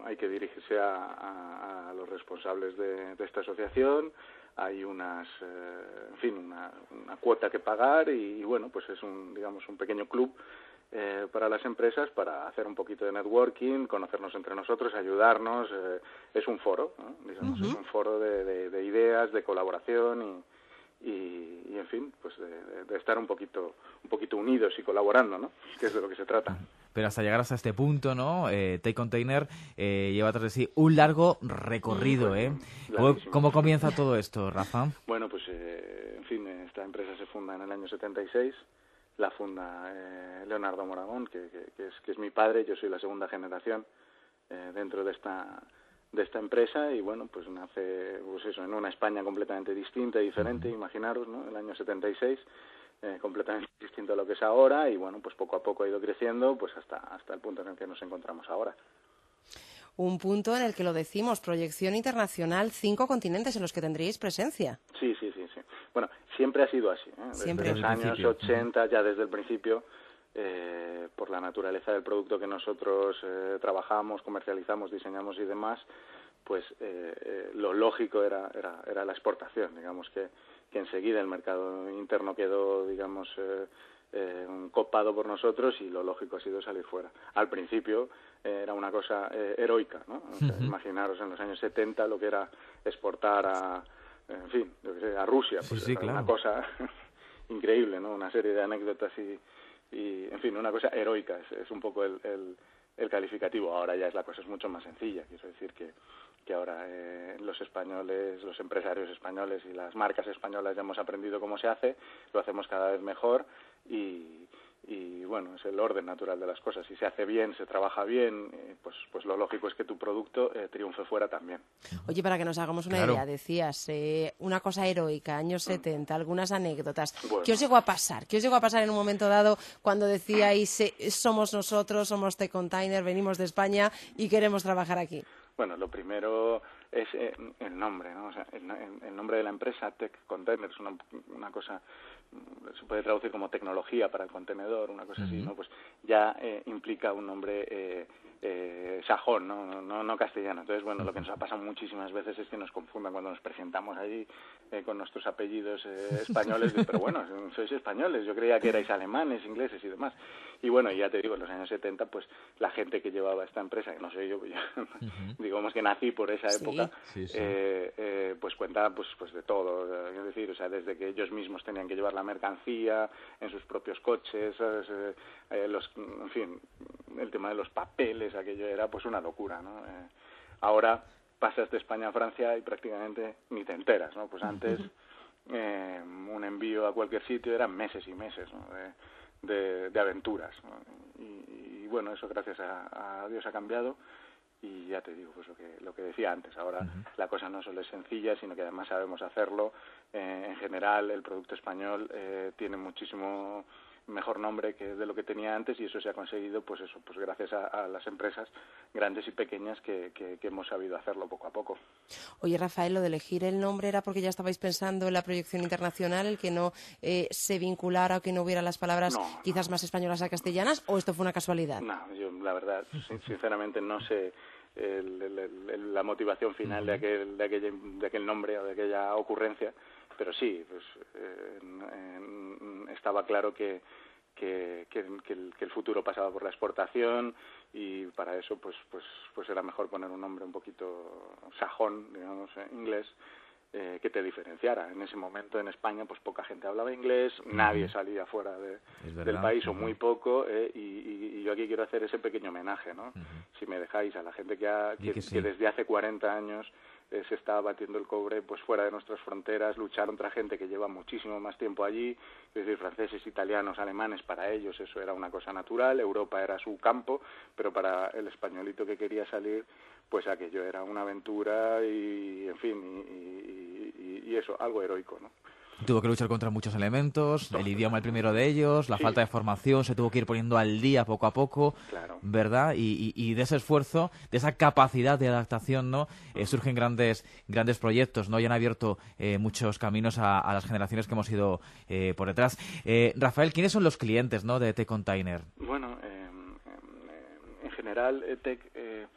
hay que dirigirse a, a, a los responsables de, de esta asociación. Hay unas, eh, en fin, una, una cuota que pagar y, y bueno, pues es un, digamos, un pequeño club eh, para las empresas para hacer un poquito de networking, conocernos entre nosotros, ayudarnos. Eh, es un foro, ¿no? Digamos, uh-huh. es un foro de, de, de ideas, de colaboración y, y, y en fin, pues de, de estar un poquito, un poquito unidos y colaborando, ¿no? Que es de lo que se trata. Pero hasta llegar hasta este punto, ¿no? Eh, Take Container eh, lleva tras de sí un largo recorrido, ¿eh? ¿Cómo, ¿Cómo comienza todo esto, Rafa? Bueno, pues, eh, en fin, esta empresa se funda en el año setenta y seis. La funda eh, Leonardo Moragón, que, que, que, es, que es mi padre. Yo soy la segunda generación eh, dentro de esta de esta empresa y, bueno, pues nace, pues eso, en una España completamente distinta y diferente, uh-huh. imaginaros, ¿no? El año setenta y seis. Eh, completamente distinto a lo que es ahora y bueno, pues poco a poco ha ido creciendo pues hasta hasta el punto en el que nos encontramos ahora. Un punto en el que lo decimos, proyección internacional, cinco continentes en los que tendríais presencia. Sí, sí, sí, sí. Bueno, siempre ha sido así, ¿eh? Desde siempre. los años ochenta, ya desde el principio, eh, por la naturaleza del producto que nosotros eh, trabajamos, comercializamos, diseñamos y demás, pues eh, eh, lo lógico era, era, era la exportación, digamos que que enseguida el mercado interno quedó, digamos, eh, eh, copado por nosotros y lo lógico ha sido salir fuera. Al principio eh, era una cosa eh, heroica, ¿no? O sea, uh-huh. Imaginaros en los años setenta lo que era exportar a, en fin, yo qué sé, a Rusia, pues sí, sí, era claro. una cosa increíble, ¿no? Una serie de anécdotas y, y en fin, una cosa heroica, es, es un poco el, el, el calificativo. Ahora ya es la cosa es mucho más sencilla, quiero decir que que ahora eh, los españoles, los empresarios españoles y las marcas españolas ya hemos aprendido cómo se hace, lo hacemos cada vez mejor y, y bueno, es el orden natural de las cosas. Si se hace bien, se trabaja bien, eh, pues pues lo lógico es que tu producto eh, triunfe fuera también. Oye, para que nos hagamos una claro. idea, decías, eh, una cosa heroica, años setenta, algunas anécdotas. Bueno. ¿Qué os llegó a pasar? ¿Qué os llegó a pasar en un momento dado cuando decíais, eh, somos nosotros, somos Take Container, venimos de España y queremos trabajar aquí? Bueno, lo primero es eh, el nombre, ¿no? O sea, el, el nombre de la empresa, Take Container, es una, una cosa, se puede traducir como tecnología para el contenedor, una cosa uh-huh. así, ¿no? Pues ya eh, implica un nombre eh, eh, sajón, ¿no? No, no castellano. Entonces, bueno, lo que nos ha pasado muchísimas veces es que nos confundan cuando nos presentamos allí eh, con nuestros apellidos eh, españoles, pero bueno, sois españoles, yo creía que erais alemanes, ingleses y demás. Y bueno, ya te digo, en los años setenta, pues la gente que llevaba esta empresa, que no sé yo, pues ya, uh-huh. digamos que nací por esa sí. época, sí, sí. Eh, eh, pues cuenta pues pues de todo, es decir, o sea, desde que ellos mismos tenían que llevar la mercancía en sus propios coches, ¿sabes? Eh, eh, los, en fin, el tema de los papeles, aquello era pues una locura, ¿no? Eh, ahora pasas de España a Francia y prácticamente ni te enteras, ¿no? Pues antes eh, un envío a cualquier sitio eran meses y meses, ¿no? De, de, de aventuras, ¿no? y, y bueno, eso gracias a, a Dios ha cambiado y ya te digo, pues lo que lo que decía antes, ahora uh-huh. la cosa no solo es sencilla, sino que además sabemos hacerlo. Eh, en general el producto español eh, tiene muchísimo mejor nombre que de lo que tenía antes y eso se ha conseguido pues eso pues gracias a, a las empresas grandes y pequeñas que, que, que hemos sabido hacerlo poco a poco. Oye, Rafael, lo de elegir el nombre era porque ya estabais pensando en la proyección internacional, el que no eh, se vinculara o que no hubiera las palabras no, quizás no. más españolas a castellanas, o esto fue una casualidad. No, yo la verdad sinceramente no sé el, el, el, la motivación final uh-huh. de aquel de aquel de aquel nombre o de aquella ocurrencia. Pero sí, pues eh, en, en, estaba claro que, que, que, que, el, que el futuro pasaba por la exportación y para eso pues pues pues era mejor poner un nombre un poquito sajón, digamos, en inglés, eh, que te diferenciara. En ese momento en España pues poca gente hablaba inglés, uh-huh. nadie salía fuera de, del país o muy poco, eh, y, y, y yo aquí quiero hacer ese pequeño homenaje, ¿no? Uh-huh. Si me dejáis, a la gente que, ha, que, que, sí. que desde hace cuarenta años eh, se está batiendo el cobre pues fuera de nuestras fronteras, luchar contra gente que lleva muchísimo más tiempo allí, es decir, franceses, italianos, alemanes, para ellos eso era una cosa natural, Europa era su campo, pero para el españolito que quería salir, pues aquello era una aventura y, en fin, y, y, y, y eso, algo heroico, ¿no? Tuvo que luchar contra muchos elementos, el idioma el primero de ellos, la sí. falta de formación, se tuvo que ir poniendo al día poco a poco, claro. ¿verdad? Y, y, y de ese esfuerzo, de esa capacidad de adaptación, ¿no? Eh, surgen grandes grandes proyectos, ¿no? Y han abierto eh, muchos caminos a, a las generaciones que hemos ido eh, por detrás. Eh, Rafael, ¿quiénes son los clientes, ¿no? de Take Container? Bueno, eh, en general, eh, Take... Eh,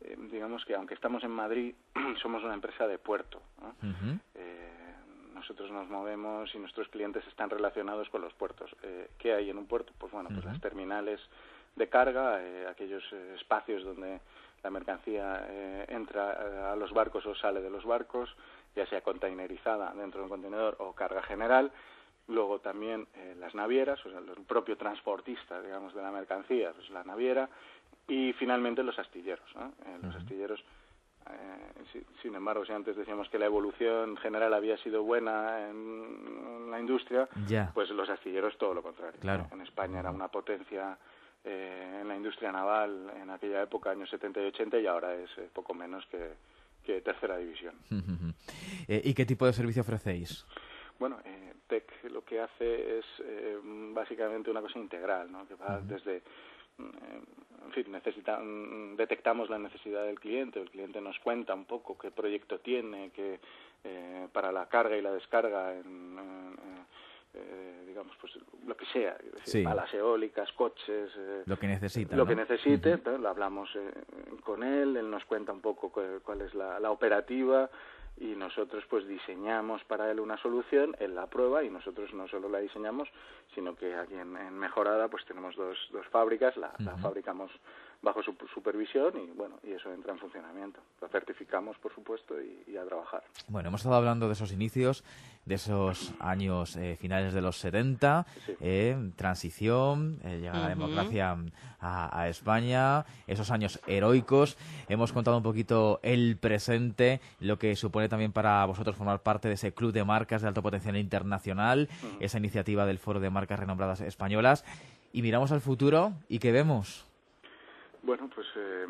eh, digamos que aunque estamos en Madrid, somos una empresa de puerto, ¿no? Uh-huh. eh, nosotros nos movemos y nuestros clientes están relacionados con los puertos. Eh, ¿Qué hay en un puerto? Pues bueno, pues uh-huh. las terminales de carga, eh, aquellos eh, espacios donde la mercancía eh, entra a los barcos o sale de los barcos, ya sea containerizada dentro de un contenedor o carga general. Luego también eh, las navieras, o sea, el propio transportista, digamos, de la mercancía, pues la naviera. Y finalmente los astilleros, ¿no? Eh, los uh-huh. astilleros, eh, si, sin embargo, si antes decíamos que la evolución general había sido buena en, en la industria, yeah. pues los astilleros todo lo contrario. Claro. En España era una potencia eh, en la industria naval en aquella época, años setenta y ochenta, y ahora es eh, poco menos que, que tercera división. Uh-huh. eh, ¿Y qué tipo de servicio ofrecéis? Bueno, eh, T E C lo que hace es eh, básicamente una cosa integral, ¿no? Que va uh-huh. desde... Eh, en fin, necesita, detectamos la necesidad del cliente, el cliente nos cuenta un poco qué proyecto tiene, que eh, para la carga y la descarga, en, en, eh, digamos, pues lo que sea, es decir, sí. palas eólicas, coches, eh, lo que necesita, lo ¿no? que necesite, uh-huh. entonces, lo hablamos eh, con él, él nos cuenta un poco cuál, cuál es la, la operativa, y nosotros pues diseñamos para él una solución, él la prueba, y nosotros no solo la diseñamos, sino que aquí en, en Mejorada pues tenemos dos, dos fábricas, la, uh-huh. la fabricamos bajo su supervisión y bueno, y eso entra en funcionamiento. Lo certificamos, por supuesto, y, y a trabajar. Bueno, hemos estado hablando de esos inicios, de esos años eh, finales de los setenta, sí. eh, transición, eh, llegada uh-huh. la democracia a, a España, esos años heroicos. Hemos contado un poquito el presente, lo que supone también para vosotros formar parte de ese club de marcas de alto potencial internacional, uh-huh. esa iniciativa del Foro de Marcas Renombradas Españolas. Y miramos al futuro, ¿y qué vemos? Bueno, pues eh,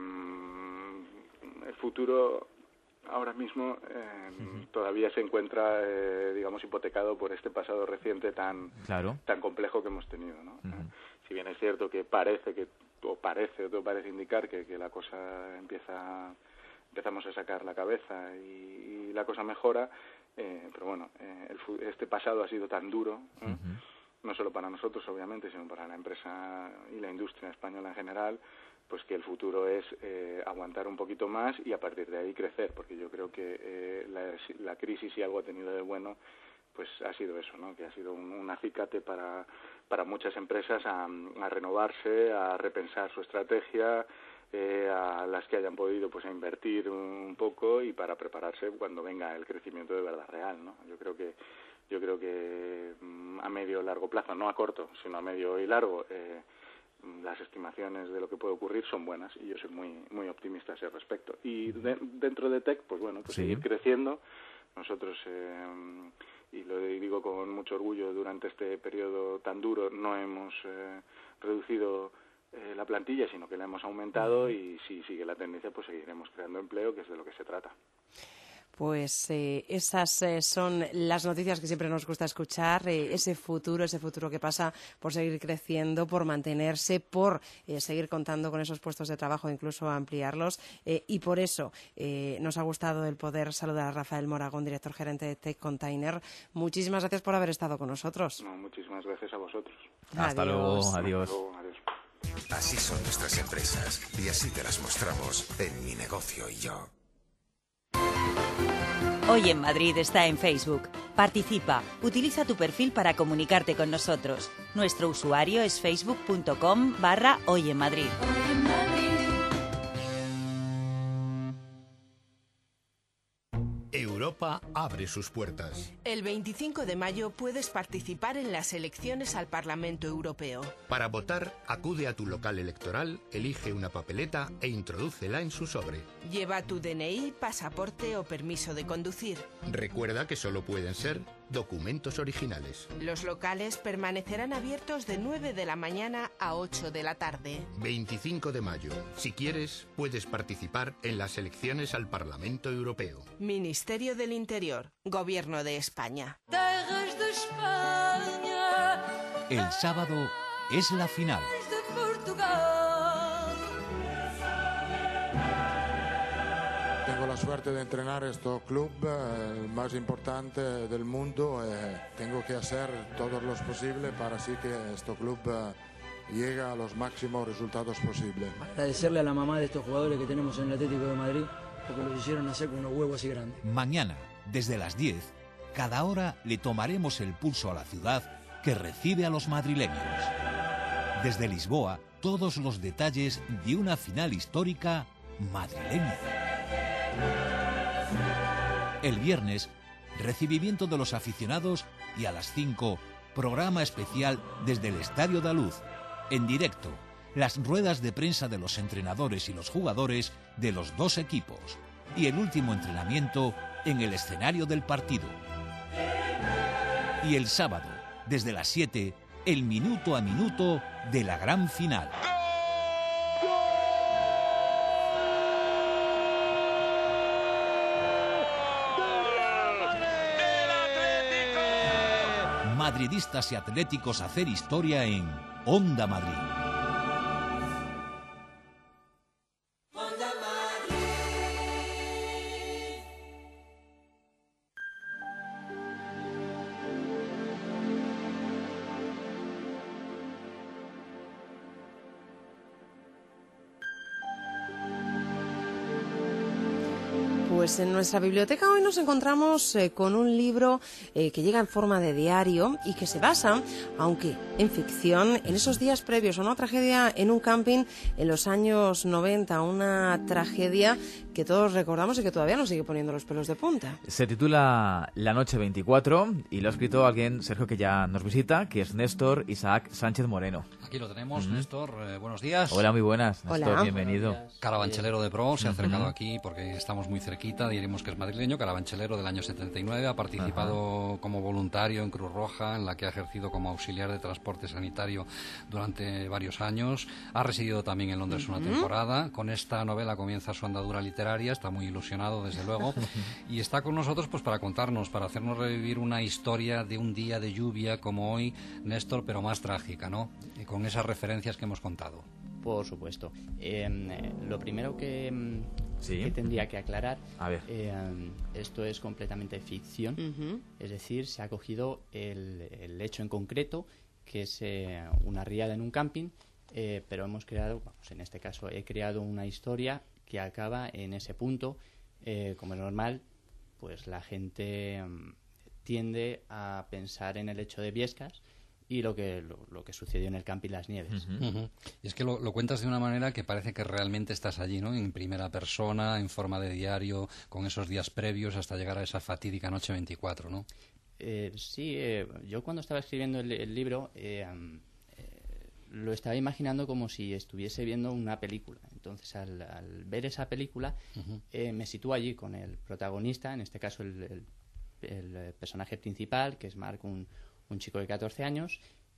el futuro ahora mismo eh, uh-huh. todavía se encuentra, eh, digamos, hipotecado por este pasado reciente tan claro. tan complejo que hemos tenido, ¿no? Uh-huh. Si bien es cierto que parece que o parece o todo parece indicar que, que la cosa empieza empezamos a sacar la cabeza y, y la cosa mejora, eh, pero bueno, eh, el, este pasado ha sido tan duro, ¿eh? uh-huh. no solo para nosotros, obviamente, sino para la empresa y la industria española en general, pues que el futuro es eh, aguantar un poquito más y a partir de ahí crecer, porque yo creo que eh, la, la crisis, si algo ha tenido de bueno, pues ha sido eso, ¿no? Que ha sido un, un acicate para, para muchas empresas a, a renovarse, a repensar su estrategia, eh, a las que hayan podido pues a invertir un poco y para prepararse cuando venga el crecimiento de verdad real, ¿no? Yo creo que yo creo que a medio y largo plazo, no a corto, sino a medio y largo, eh, las estimaciones de lo que puede ocurrir son buenas y yo soy muy muy optimista a ese respecto. Y de, dentro de T E C, pues bueno, pues sí. seguir creciendo. Nosotros, eh, y lo digo con mucho orgullo, durante este periodo tan duro no hemos eh, reducido eh, la plantilla, sino que la hemos aumentado y si sigue la tendencia, pues seguiremos creando empleo, que es de lo que se trata. Pues eh, esas eh, son las noticias que siempre nos gusta escuchar, eh, ese futuro, ese futuro que pasa por seguir creciendo, por mantenerse, por eh, seguir contando con esos puestos de trabajo, incluso ampliarlos. Eh, y por eso eh, nos ha gustado el poder saludar a Rafael Moragón, director gerente de T E C Container. Muchísimas gracias por haber estado con nosotros. No, muchísimas gracias a vosotros. Hasta luego, adiós. Hasta luego, adiós. Así son nuestras empresas y así te las mostramos en Mi Negocio y Yo. Hoy en Madrid está en Facebook. Participa, utiliza tu perfil para comunicarte con nosotros. Nuestro usuario es facebook.com barra Hoy en Madrid. Europa abre sus puertas. El veinticinco de mayo puedes participar en las elecciones al Parlamento Europeo. Para votar, acude a tu local electoral, elige una papeleta e introdúcela en su sobre. Lleva tu D N I, pasaporte o permiso de conducir. Recuerda que solo pueden ser documentos originales. Los locales permanecerán abiertos de nueve de la mañana a ocho de la tarde. veinticinco de mayo. Si quieres, puedes participar en las elecciones al Parlamento Europeo. Ministerio del Interior, Gobierno de España. El sábado es la final. Tengo la suerte de entrenar este club, eh, el más importante del mundo. Eh, tengo que hacer todo lo posible para así que este club eh, llegue a los máximos resultados posibles. Agradecerle a la mamá de estos jugadores que tenemos en el Atlético de Madrid, porque los hicieron nacer con unos huevos así grandes. Mañana, desde las diez, cada hora le tomaremos el pulso a la ciudad que recibe a los madrileños. Desde Lisboa, todos los detalles de una final histórica madrileña. El viernes, recibimiento de los aficionados y a las cinco, programa especial desde el Estadio da Luz. En directo, las ruedas de prensa de los entrenadores y los jugadores de los dos equipos. Y el último entrenamiento en el escenario del partido. Y el sábado, desde las siete, el minuto a minuto de la gran final. Madridistas y atléticos hacer historia en Onda Madrid. Pues en nuestra biblioteca hoy nos encontramos eh, con un libro eh, que llega en forma de diario y que se basa, aunque en ficción, en esos días previos a una tragedia en un camping en los años noventa, una tragedia que todos recordamos y que todavía nos sigue poniendo los pelos de punta. Se titula La Noche veinticuatro y lo ha escrito alguien, Sergio, que ya nos visita, que es Néstor Isaac Sánchez Moreno. Aquí lo tenemos, Mm. Néstor, eh, buenos días. Hola, muy buenas, Néstor, Hola. bienvenido. Carabanchelero de Pro, se ha acercado Ujú. aquí porque estamos muy cerquita, diremos que es madrileño, Carabanchelero del año setenta y nueve, ha participado como voluntario en Cruz Roja, en la que ha ejercido como auxiliar de transporte sanitario durante varios años, ha residido también en Londres una Ujú. temporada, con esta novela comienza su andadura literaria, está muy ilusionado desde luego, y está con nosotros pues para contarnos, para hacernos revivir una historia de un día de lluvia como hoy, Néstor, pero más trágica, ¿no? Y con esas referencias que hemos contado. Por supuesto. Eh, eh, lo primero que, mm, Sí. que tendría que aclarar, A ver. eh, esto es completamente ficción, Ujú. es decir, se ha cogido el, el hecho en concreto, que es eh, una riada en un camping, eh, pero hemos creado, vamos, en este caso he creado una historia que acaba en ese punto. Eh, como es normal, pues la gente mm, tiende a pensar en el hecho de Biescas y lo que lo, lo que sucedió en el camping Las Nieves. Ujú. Y es que lo, lo cuentas de una manera que parece que realmente estás allí, ¿no? En primera persona, en forma de diario, con esos días previos hasta llegar a esa fatídica noche veinticuatro, ¿no? Eh, sí, eh, yo cuando estaba escribiendo el, el libro eh, um, eh, lo estaba imaginando como si estuviese viendo una película. Entonces, al, al ver esa película, Ujú. eh, me sitúo allí con el protagonista, en este caso el, el- el personaje principal, que es Mark, un, un chico de catorce años.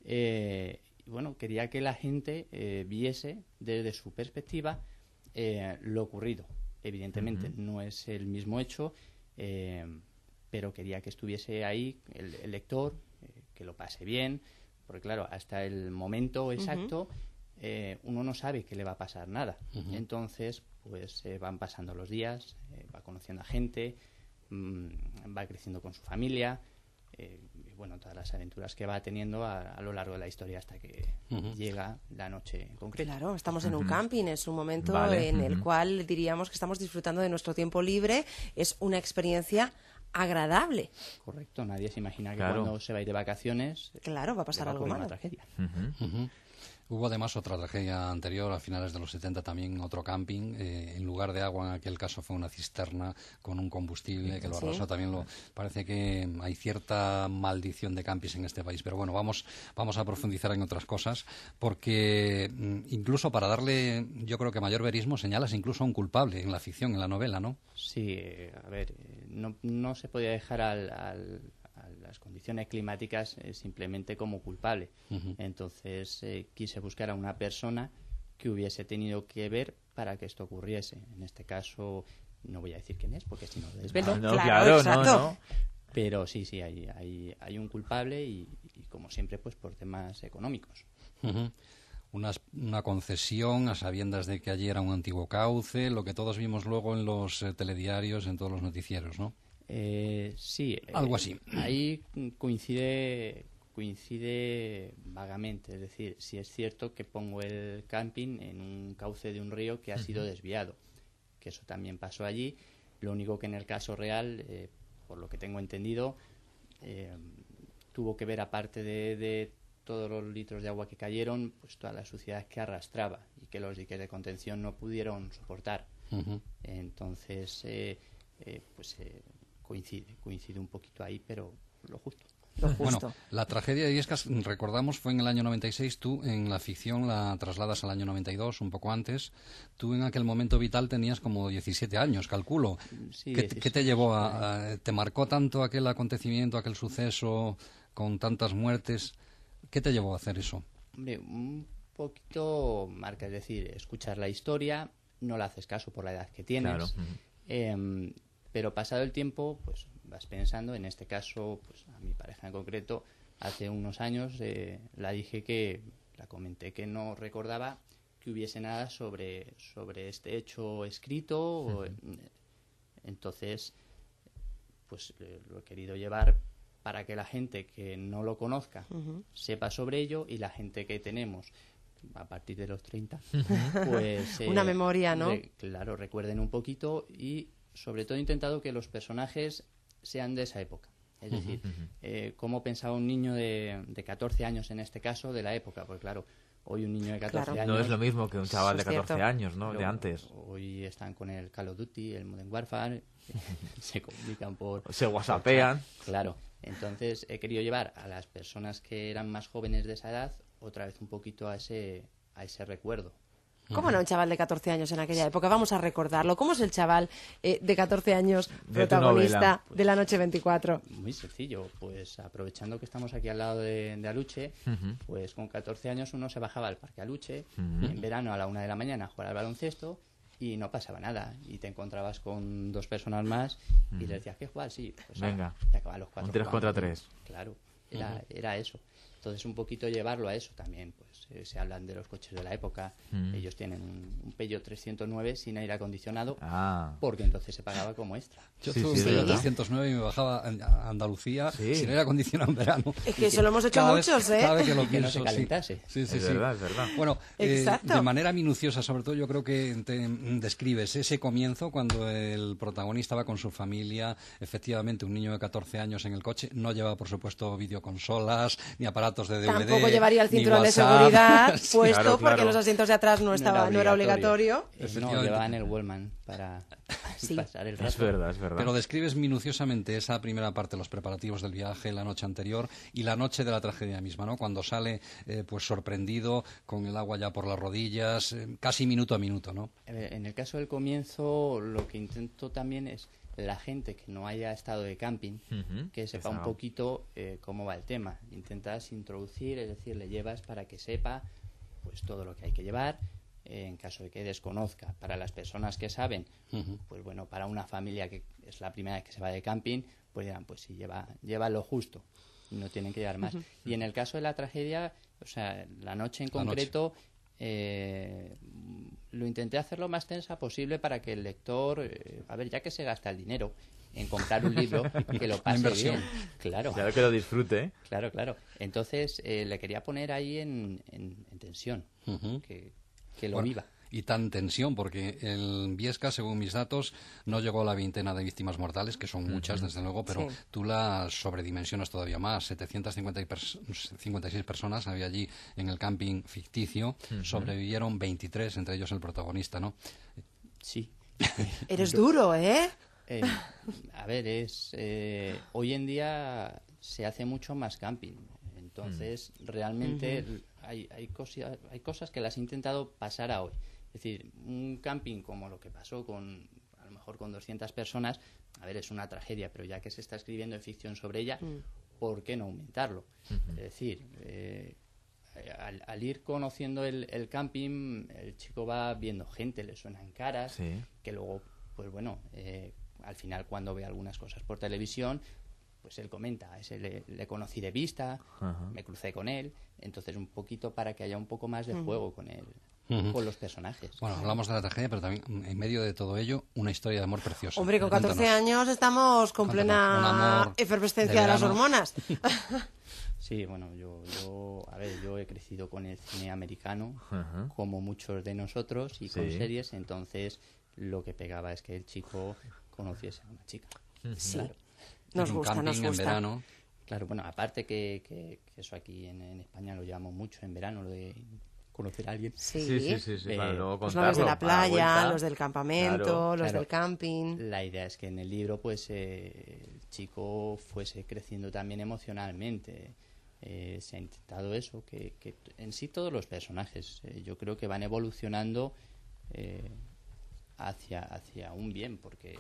Eh, y bueno, quería que la gente eh, viese desde su perspectiva eh, lo ocurrido. Evidentemente, Ujú. no es el mismo hecho, eh, pero quería que estuviese ahí el, el lector, eh, que lo pase bien, porque claro, hasta el momento exacto eh, uno no sabe que le va a pasar nada. Ujú. Entonces, pues eh, van pasando los días, eh, va conociendo a gente, mm, va creciendo con su familia, eh, y bueno, todas las aventuras que va teniendo a, a lo largo de la historia hasta que Ujú. llega la noche concreta. Claro, estamos en un Ujú. camping, es un momento Vale. en el Ujú. cual diríamos que estamos disfrutando de nuestro tiempo libre, es una experiencia agradable. Correcto, nadie se imagina que Claro. cuando se va a ir de vacaciones Claro, va a pasar le algo ocurrir malo. una tragedia. Ujú. Hubo además otra tragedia anterior, a finales de los setenta también, otro camping. Eh, en lugar de agua, en aquel caso fue una cisterna con un combustible que lo Sí. arrasó. También lo, parece que hay cierta maldición de campings en este país. Pero bueno, vamos, vamos a profundizar en otras cosas, porque mm, incluso para darle, yo creo que mayor verismo, señalas incluso a un culpable en la ficción, en la novela, ¿no? Sí, eh, a ver, eh, no, no se podía dejar al, al- a las condiciones climáticas eh, simplemente como culpable. Ujú. Entonces eh, quise buscar a una persona que hubiese tenido que ver para que esto ocurriese. En este caso, no voy a decir quién es, porque si no lo desvelo. Ah, no, Claro, claro, no, exacto. no. Pero sí, sí, hay, hay, hay un culpable y, y como siempre, pues por temas económicos. Ujú. Una, una concesión a sabiendas de que allí era un antiguo cauce, lo que todos vimos luego en los eh, telediarios, en todos los noticieros, ¿no? Eh, sí. Algo eh, así. Ahí coincide coincide vagamente, es decir, si es cierto que pongo el camping en un cauce de un río que ha sido Ujú. desviado, que eso también pasó allí. Lo único que en el caso real, eh, por lo que tengo entendido, eh, tuvo que ver, aparte de, de todos los litros de agua que cayeron, pues toda la suciedad que arrastraba y que los diques de contención no pudieron soportar. Ujú. Entonces, eh, eh, pues eh, coincide, coincide un poquito ahí, pero lo justo. Bueno, la tragedia de Illescas, recordamos, fue en el año noventa y seis. Tú en la ficción la trasladas al año noventa y dos, un poco antes. Tú en aquel momento vital tenías como diecisiete años, calculo. Sí, ¿Qué, diecisiete, qué te llevó a, a- te marcó tanto aquel acontecimiento, aquel suceso con tantas muertes? ¿Qué te llevó a hacer eso? Hombre, un poquito marca, es decir, escuchar la historia, no le haces caso por la edad que tienes, Claro. Ujú. em, pero pasado el tiempo, pues vas pensando, en este caso, pues a mi pareja en concreto, hace unos años eh, la dije que, la comenté que no recordaba que hubiese nada sobre, sobre este hecho escrito, o, entonces, pues eh, lo he querido llevar para que la gente que no lo conozca Ujú. sepa sobre ello, y la gente que tenemos a partir de los treinta, Ujú. pues... Una memoria, ¿no? re- claro, recuerden un poquito, y sobre todo he intentado que los personajes sean de esa época. Es Ujú, decir, ujú. eh, cómo pensaba un niño de, de catorce años en este caso de la época, porque claro, hoy un niño de catorce Claro. años... No es lo mismo que un chaval de Eso es catorce cierto. años, ¿no? De Pero antes. Hoy están con el Call of Duty, el Modern Warfare, se comunican por... Se por whatsappean. chat. Claro. Entonces he querido llevar a las personas que eran más jóvenes de esa edad otra vez un poquito a ese, a ese recuerdo. ¿Cómo era un chaval de catorce años en aquella época? Vamos a recordarlo. ¿Cómo es el chaval eh, de catorce años De tu protagonista novela. de La Noche veinticuatro? Muy sencillo, pues aprovechando que estamos aquí al lado de, de Aluche, Ujú. pues con catorce años uno se bajaba al parque Aluche, Ujú. en verano a la una de la mañana a jugar al baloncesto, y no pasaba nada, y te encontrabas con dos personas más y Ujú. le decías, ¿qué jugar? Sí, pues Venga. y acababan los cuatro Un tres jugando. contra tres. Claro, era, Ujú. era eso. Entonces un poquito llevarlo a eso también, pues eh, se hablan de los coches de la época, Mm. ellos tienen un, un Peugeot trescientos nueve sin aire acondicionado, Ah. porque entonces se pagaba como extra. Yo tuve un Peugeot trescientos nueve y me bajaba a Andalucía Sí. sin aire acondicionado en verano. Es que eso lo hemos hecho Cada vez- muchos, ¿eh? Cada vez que lo Y que no pienso, se calentase. sí. Sí, sí, Es sí. verdad, es verdad. Bueno, eh, Exacto. de manera minuciosa, sobre todo, yo creo que te mm, describes ese comienzo cuando el protagonista va con su familia, efectivamente, un niño de catorce años en el coche, no lleva, por supuesto, videoconsolas, ni aparatos de D V D. Tampoco llevaría el ni cinturón de WhatsApp. seguridad Sí, puesto claro, porque claro. los asientos de atrás no, estaba, no era obligatorio. Eh, no, Efectivamente. llevaban el Wallman para Sí. pasar el rato. Es verdad, es verdad. Pero describes minuciosamente esa primera parte, los preparativos del viaje, la noche anterior y la noche de la tragedia misma, ¿no? Cuando sale, eh, pues sorprendido, con el agua ya por las rodillas, eh, casi minuto a minuto, ¿no? Eh, En el caso del comienzo, lo que intento también es la gente que no haya estado de camping, Ujú. que sepa Esa- un poquito eh, cómo va el tema. Intentas introducir, es decir, le llevas para que sepa pues todo lo que hay que llevar. Eh, en caso de que desconozca, para las personas que saben, Ujú. pues bueno, para una familia que es la primera vez que se va de camping, pues dirán, pues sí, lleva, lleva lo justo, no tienen que llevar más. Ujú. Y en el caso de la tragedia, o sea, la noche en La noche. concreto, eh, lo intenté hacer lo más tensa posible para que el lector, eh, a ver, ya que se gasta el dinero en comprar un libro, que lo pase inversión. bien. Claro. Claro que lo disfrute, ¿eh? Claro, claro. Entonces, eh, le quería poner ahí en, en- en tensión, Ujú. que, que lo Bueno, viva. Y tan tensión, porque el Viesca, según mis datos, no llegó a la veintena de víctimas mortales, que son muchas, desde luego, pero Sí. tú las sobredimensionas todavía más. setecientas cincuenta y pers- cincuenta y seis personas había allí en el camping ficticio, Ujú. sobrevivieron veintitrés, entre ellos el protagonista, ¿no? Sí. Eres duro, ¿eh? Eh, a ver, es eh, hoy en día se hace mucho más camping, entonces realmente Ujú. hay, hay, cosi- hay cosas que las he intentado pasar a hoy. Es decir, un camping como lo que pasó con, a lo mejor con doscientas personas, a ver, es una tragedia, pero ya que se está escribiendo en ficción sobre ella, Mm. ¿por qué no aumentarlo? Ujú. Es decir, eh, al, al ir conociendo el, el camping, el chico va viendo gente, le suenan caras, Sí. que luego, pues bueno, eh, al final cuando ve algunas cosas por televisión, pues él comenta, a ese le, le conocí de vista, Ajá. me crucé con él, entonces un poquito para que haya un poco más de Ujú. juego con el, Uh-huh. con los personajes. Bueno, hablamos de la tragedia, pero también en medio de todo ello, una historia de amor preciosa. Hombre, con catorce Cuéntanos. años estamos con Cuéntanos, plena un amor efervescencia de de las verano. hormonas. Sí, bueno, yo, yo, a ver, yo he crecido con el cine americano, Ajá. como muchos de nosotros, y con Sí. series, entonces lo que pegaba es que el chico conociese a una chica. Sí. Claro. Nos En un gusta, nos camping en gusta. verano. Claro, bueno, aparte que, que, que eso aquí en, en España lo llevamos mucho en verano, lo de conocer a alguien. Sí. Sí, sí, sí, sí, Eh, para luego Pues los de la contarlo, a la playa, vuelta. los del campamento, Claro. los Claro. del camping. La idea es que en el libro pues eh, el chico fuese creciendo también emocionalmente. Eh, se ha intentado eso, que, que en sí todos los personajes eh, yo creo que van evolucionando eh, hacia, hacia un bien, porque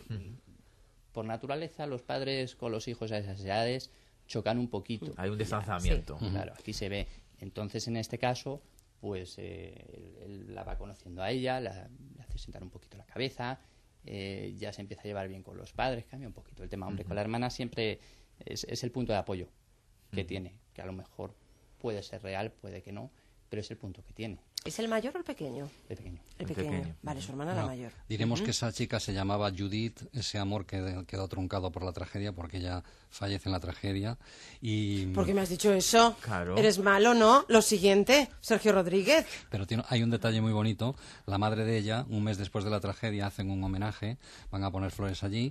por naturaleza los padres con los hijos a esas edades chocan un poquito. Hay un distanciamiento. Sí, claro, aquí se ve. Entonces, en este caso, pues eh, él, él la va conociendo a ella, la, le hace sentar un poquito la cabeza, eh, ya se empieza a llevar bien con los padres, cambia un poquito el tema. Hombre, Ujú. con la hermana siempre es, es el punto de apoyo que Ujú. tiene, que a lo mejor puede ser real, puede que no, pero es el punto que tiene. ¿Es el mayor o el pequeño? El pequeño. El pequeño. Vale, su hermana la Bueno, mayor. Diremos Ujú. que esa chica se llamaba Judith, ese amor que quedó truncado por la tragedia, porque ella fallece en la tragedia. Y... ¿Por qué me has dicho eso? Claro. Eres malo, ¿no? Lo siguiente, Sergio Rodríguez. Pero tiene, hay un detalle muy bonito. La madre de ella, un mes después de la tragedia, hacen un homenaje, van a poner flores allí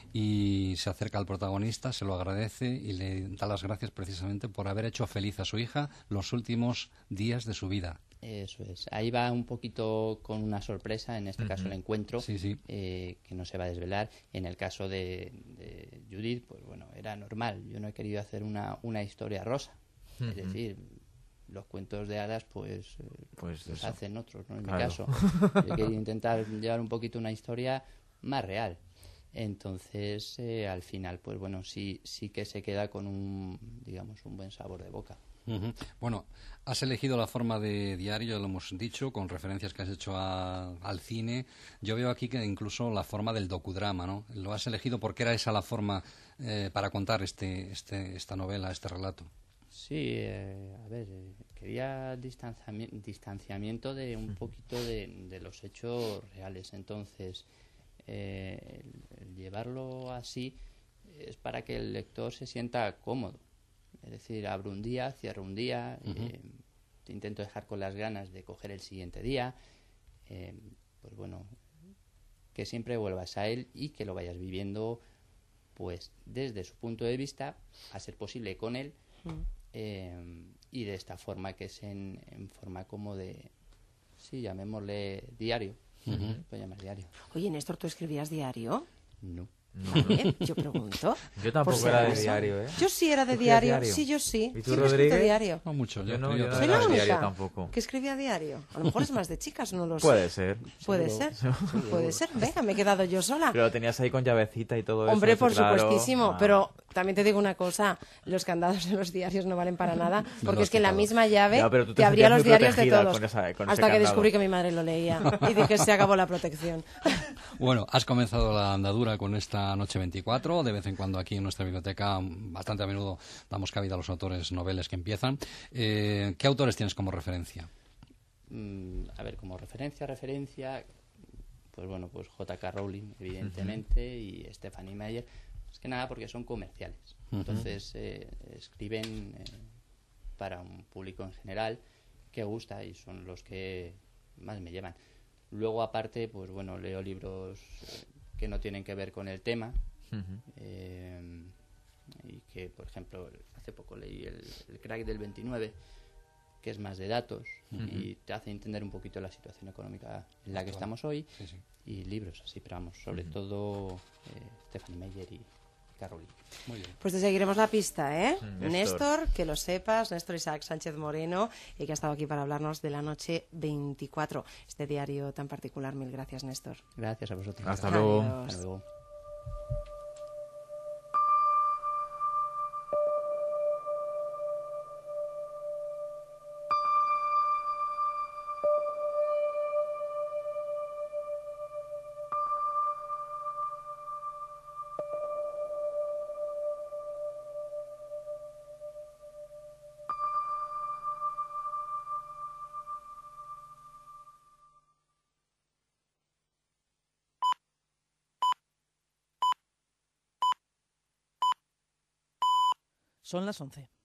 y se acerca al protagonista, se lo agradece y le da las gracias precisamente por haber hecho feliz a su hija los últimos días de su vida. Eso es. Ahí va un poquito con una sorpresa, en este caso Ujú. el encuentro, Sí, sí. eh, que no se va a desvelar. En el caso de, de Judith, pues bueno, era normal. Yo no he querido hacer una, una historia rosa. Es Ujú. decir, los cuentos de hadas, pues, eh, Pues los eso. hacen otros, ¿no? En Claro. mi caso. Yo he querido intentar llevar un poquito una historia más real. Entonces, eh, al final, pues bueno, sí, sí que se queda con un, digamos, un buen sabor de boca. Ujú. Bueno, has elegido la forma de diario, ya lo hemos dicho, con referencias que has hecho a- al cine. Yo veo aquí que incluso la forma del docudrama, ¿no? Lo has elegido porque era esa la forma eh, para contar este, este, esta novela, este relato. Sí, eh, a ver, eh, quería distanciami- distanciamiento de un poquito de, de los hechos reales. Entonces, eh, el, el llevarlo así es para que el lector se sienta cómodo. Es decir, abro un día, cierro un día, Ujú. eh, te intento dejar con las ganas de coger el siguiente día. eh, pues bueno, que siempre vuelvas a él y que lo vayas viviendo pues desde su punto de vista, a ser posible con él, Mm. eh, y de esta forma que es en, en forma como de, sí, llamémosle diario. Ujú. Se puede llamar diario. Oye, Néstor, ¿tú escribías diario? No. Vale, yo pregunto. Yo tampoco Por si era de acaso. diario, ¿eh? Yo sí era de ¿Tú escribías diario. diario? Sí, yo sí. ¿Y tú, Siempre he escrito Rodríguez? diario. No mucho, Yo no, yo no Soy era la de única diario tampoco. que escribía diario. A lo mejor es más de chicas, no lo sé. Puede ser. Puede Seguro. ser. Seguro. Puede ser. Venga, me he quedado yo sola. Pero lo tenías ahí con llavecita y todo eso. Hombre, eso, por claro. supuestísimo, Ah. pero también te digo una cosa, los candados de los diarios no valen para nada, porque los es que la todos. misma llave Ya, pero tú te te abría sentías los muy diarios de protegida todos, con esa- con ese hasta que candado. descubrí que mi madre lo leía y dije, se acabó la protección. Bueno, has comenzado la andadura con esta Noche veinticuatro. De vez en cuando aquí en nuestra biblioteca, bastante a menudo, damos cabida a los autores noveles que empiezan. Eh, ¿Qué autores tienes como referencia? Mm, a ver, como referencia, referencia, pues bueno, pues J K Rowling, evidentemente, y Stephanie Meyer, es que nada porque son comerciales. Ujú. Entonces, eh, escriben eh, para un público en general que gusta y son los que más me llevan. Luego, aparte, pues bueno, leo libros eh, que no tienen que ver con el tema. Ujú. eh, y que, por ejemplo, hace poco leí el, el Crack del veintinueve, que es más de datos Ujú. y te hace entender un poquito la situación económica en la que Actual. estamos hoy, Sí, sí. y libros así, pero vamos, sobre todo eh, Stephanie Meyer y Carolina. Muy bien. Pues te seguiremos la pista, ¿eh? Mm, Néstor. Néstor, que lo sepas, Néstor Isaac Sánchez Moreno, y que ha estado aquí para hablarnos de la Noche veinticuatro, este diario tan particular. Mil gracias, Néstor. Gracias a vosotros. Hasta luego. Adiós. Hasta luego. Son las once.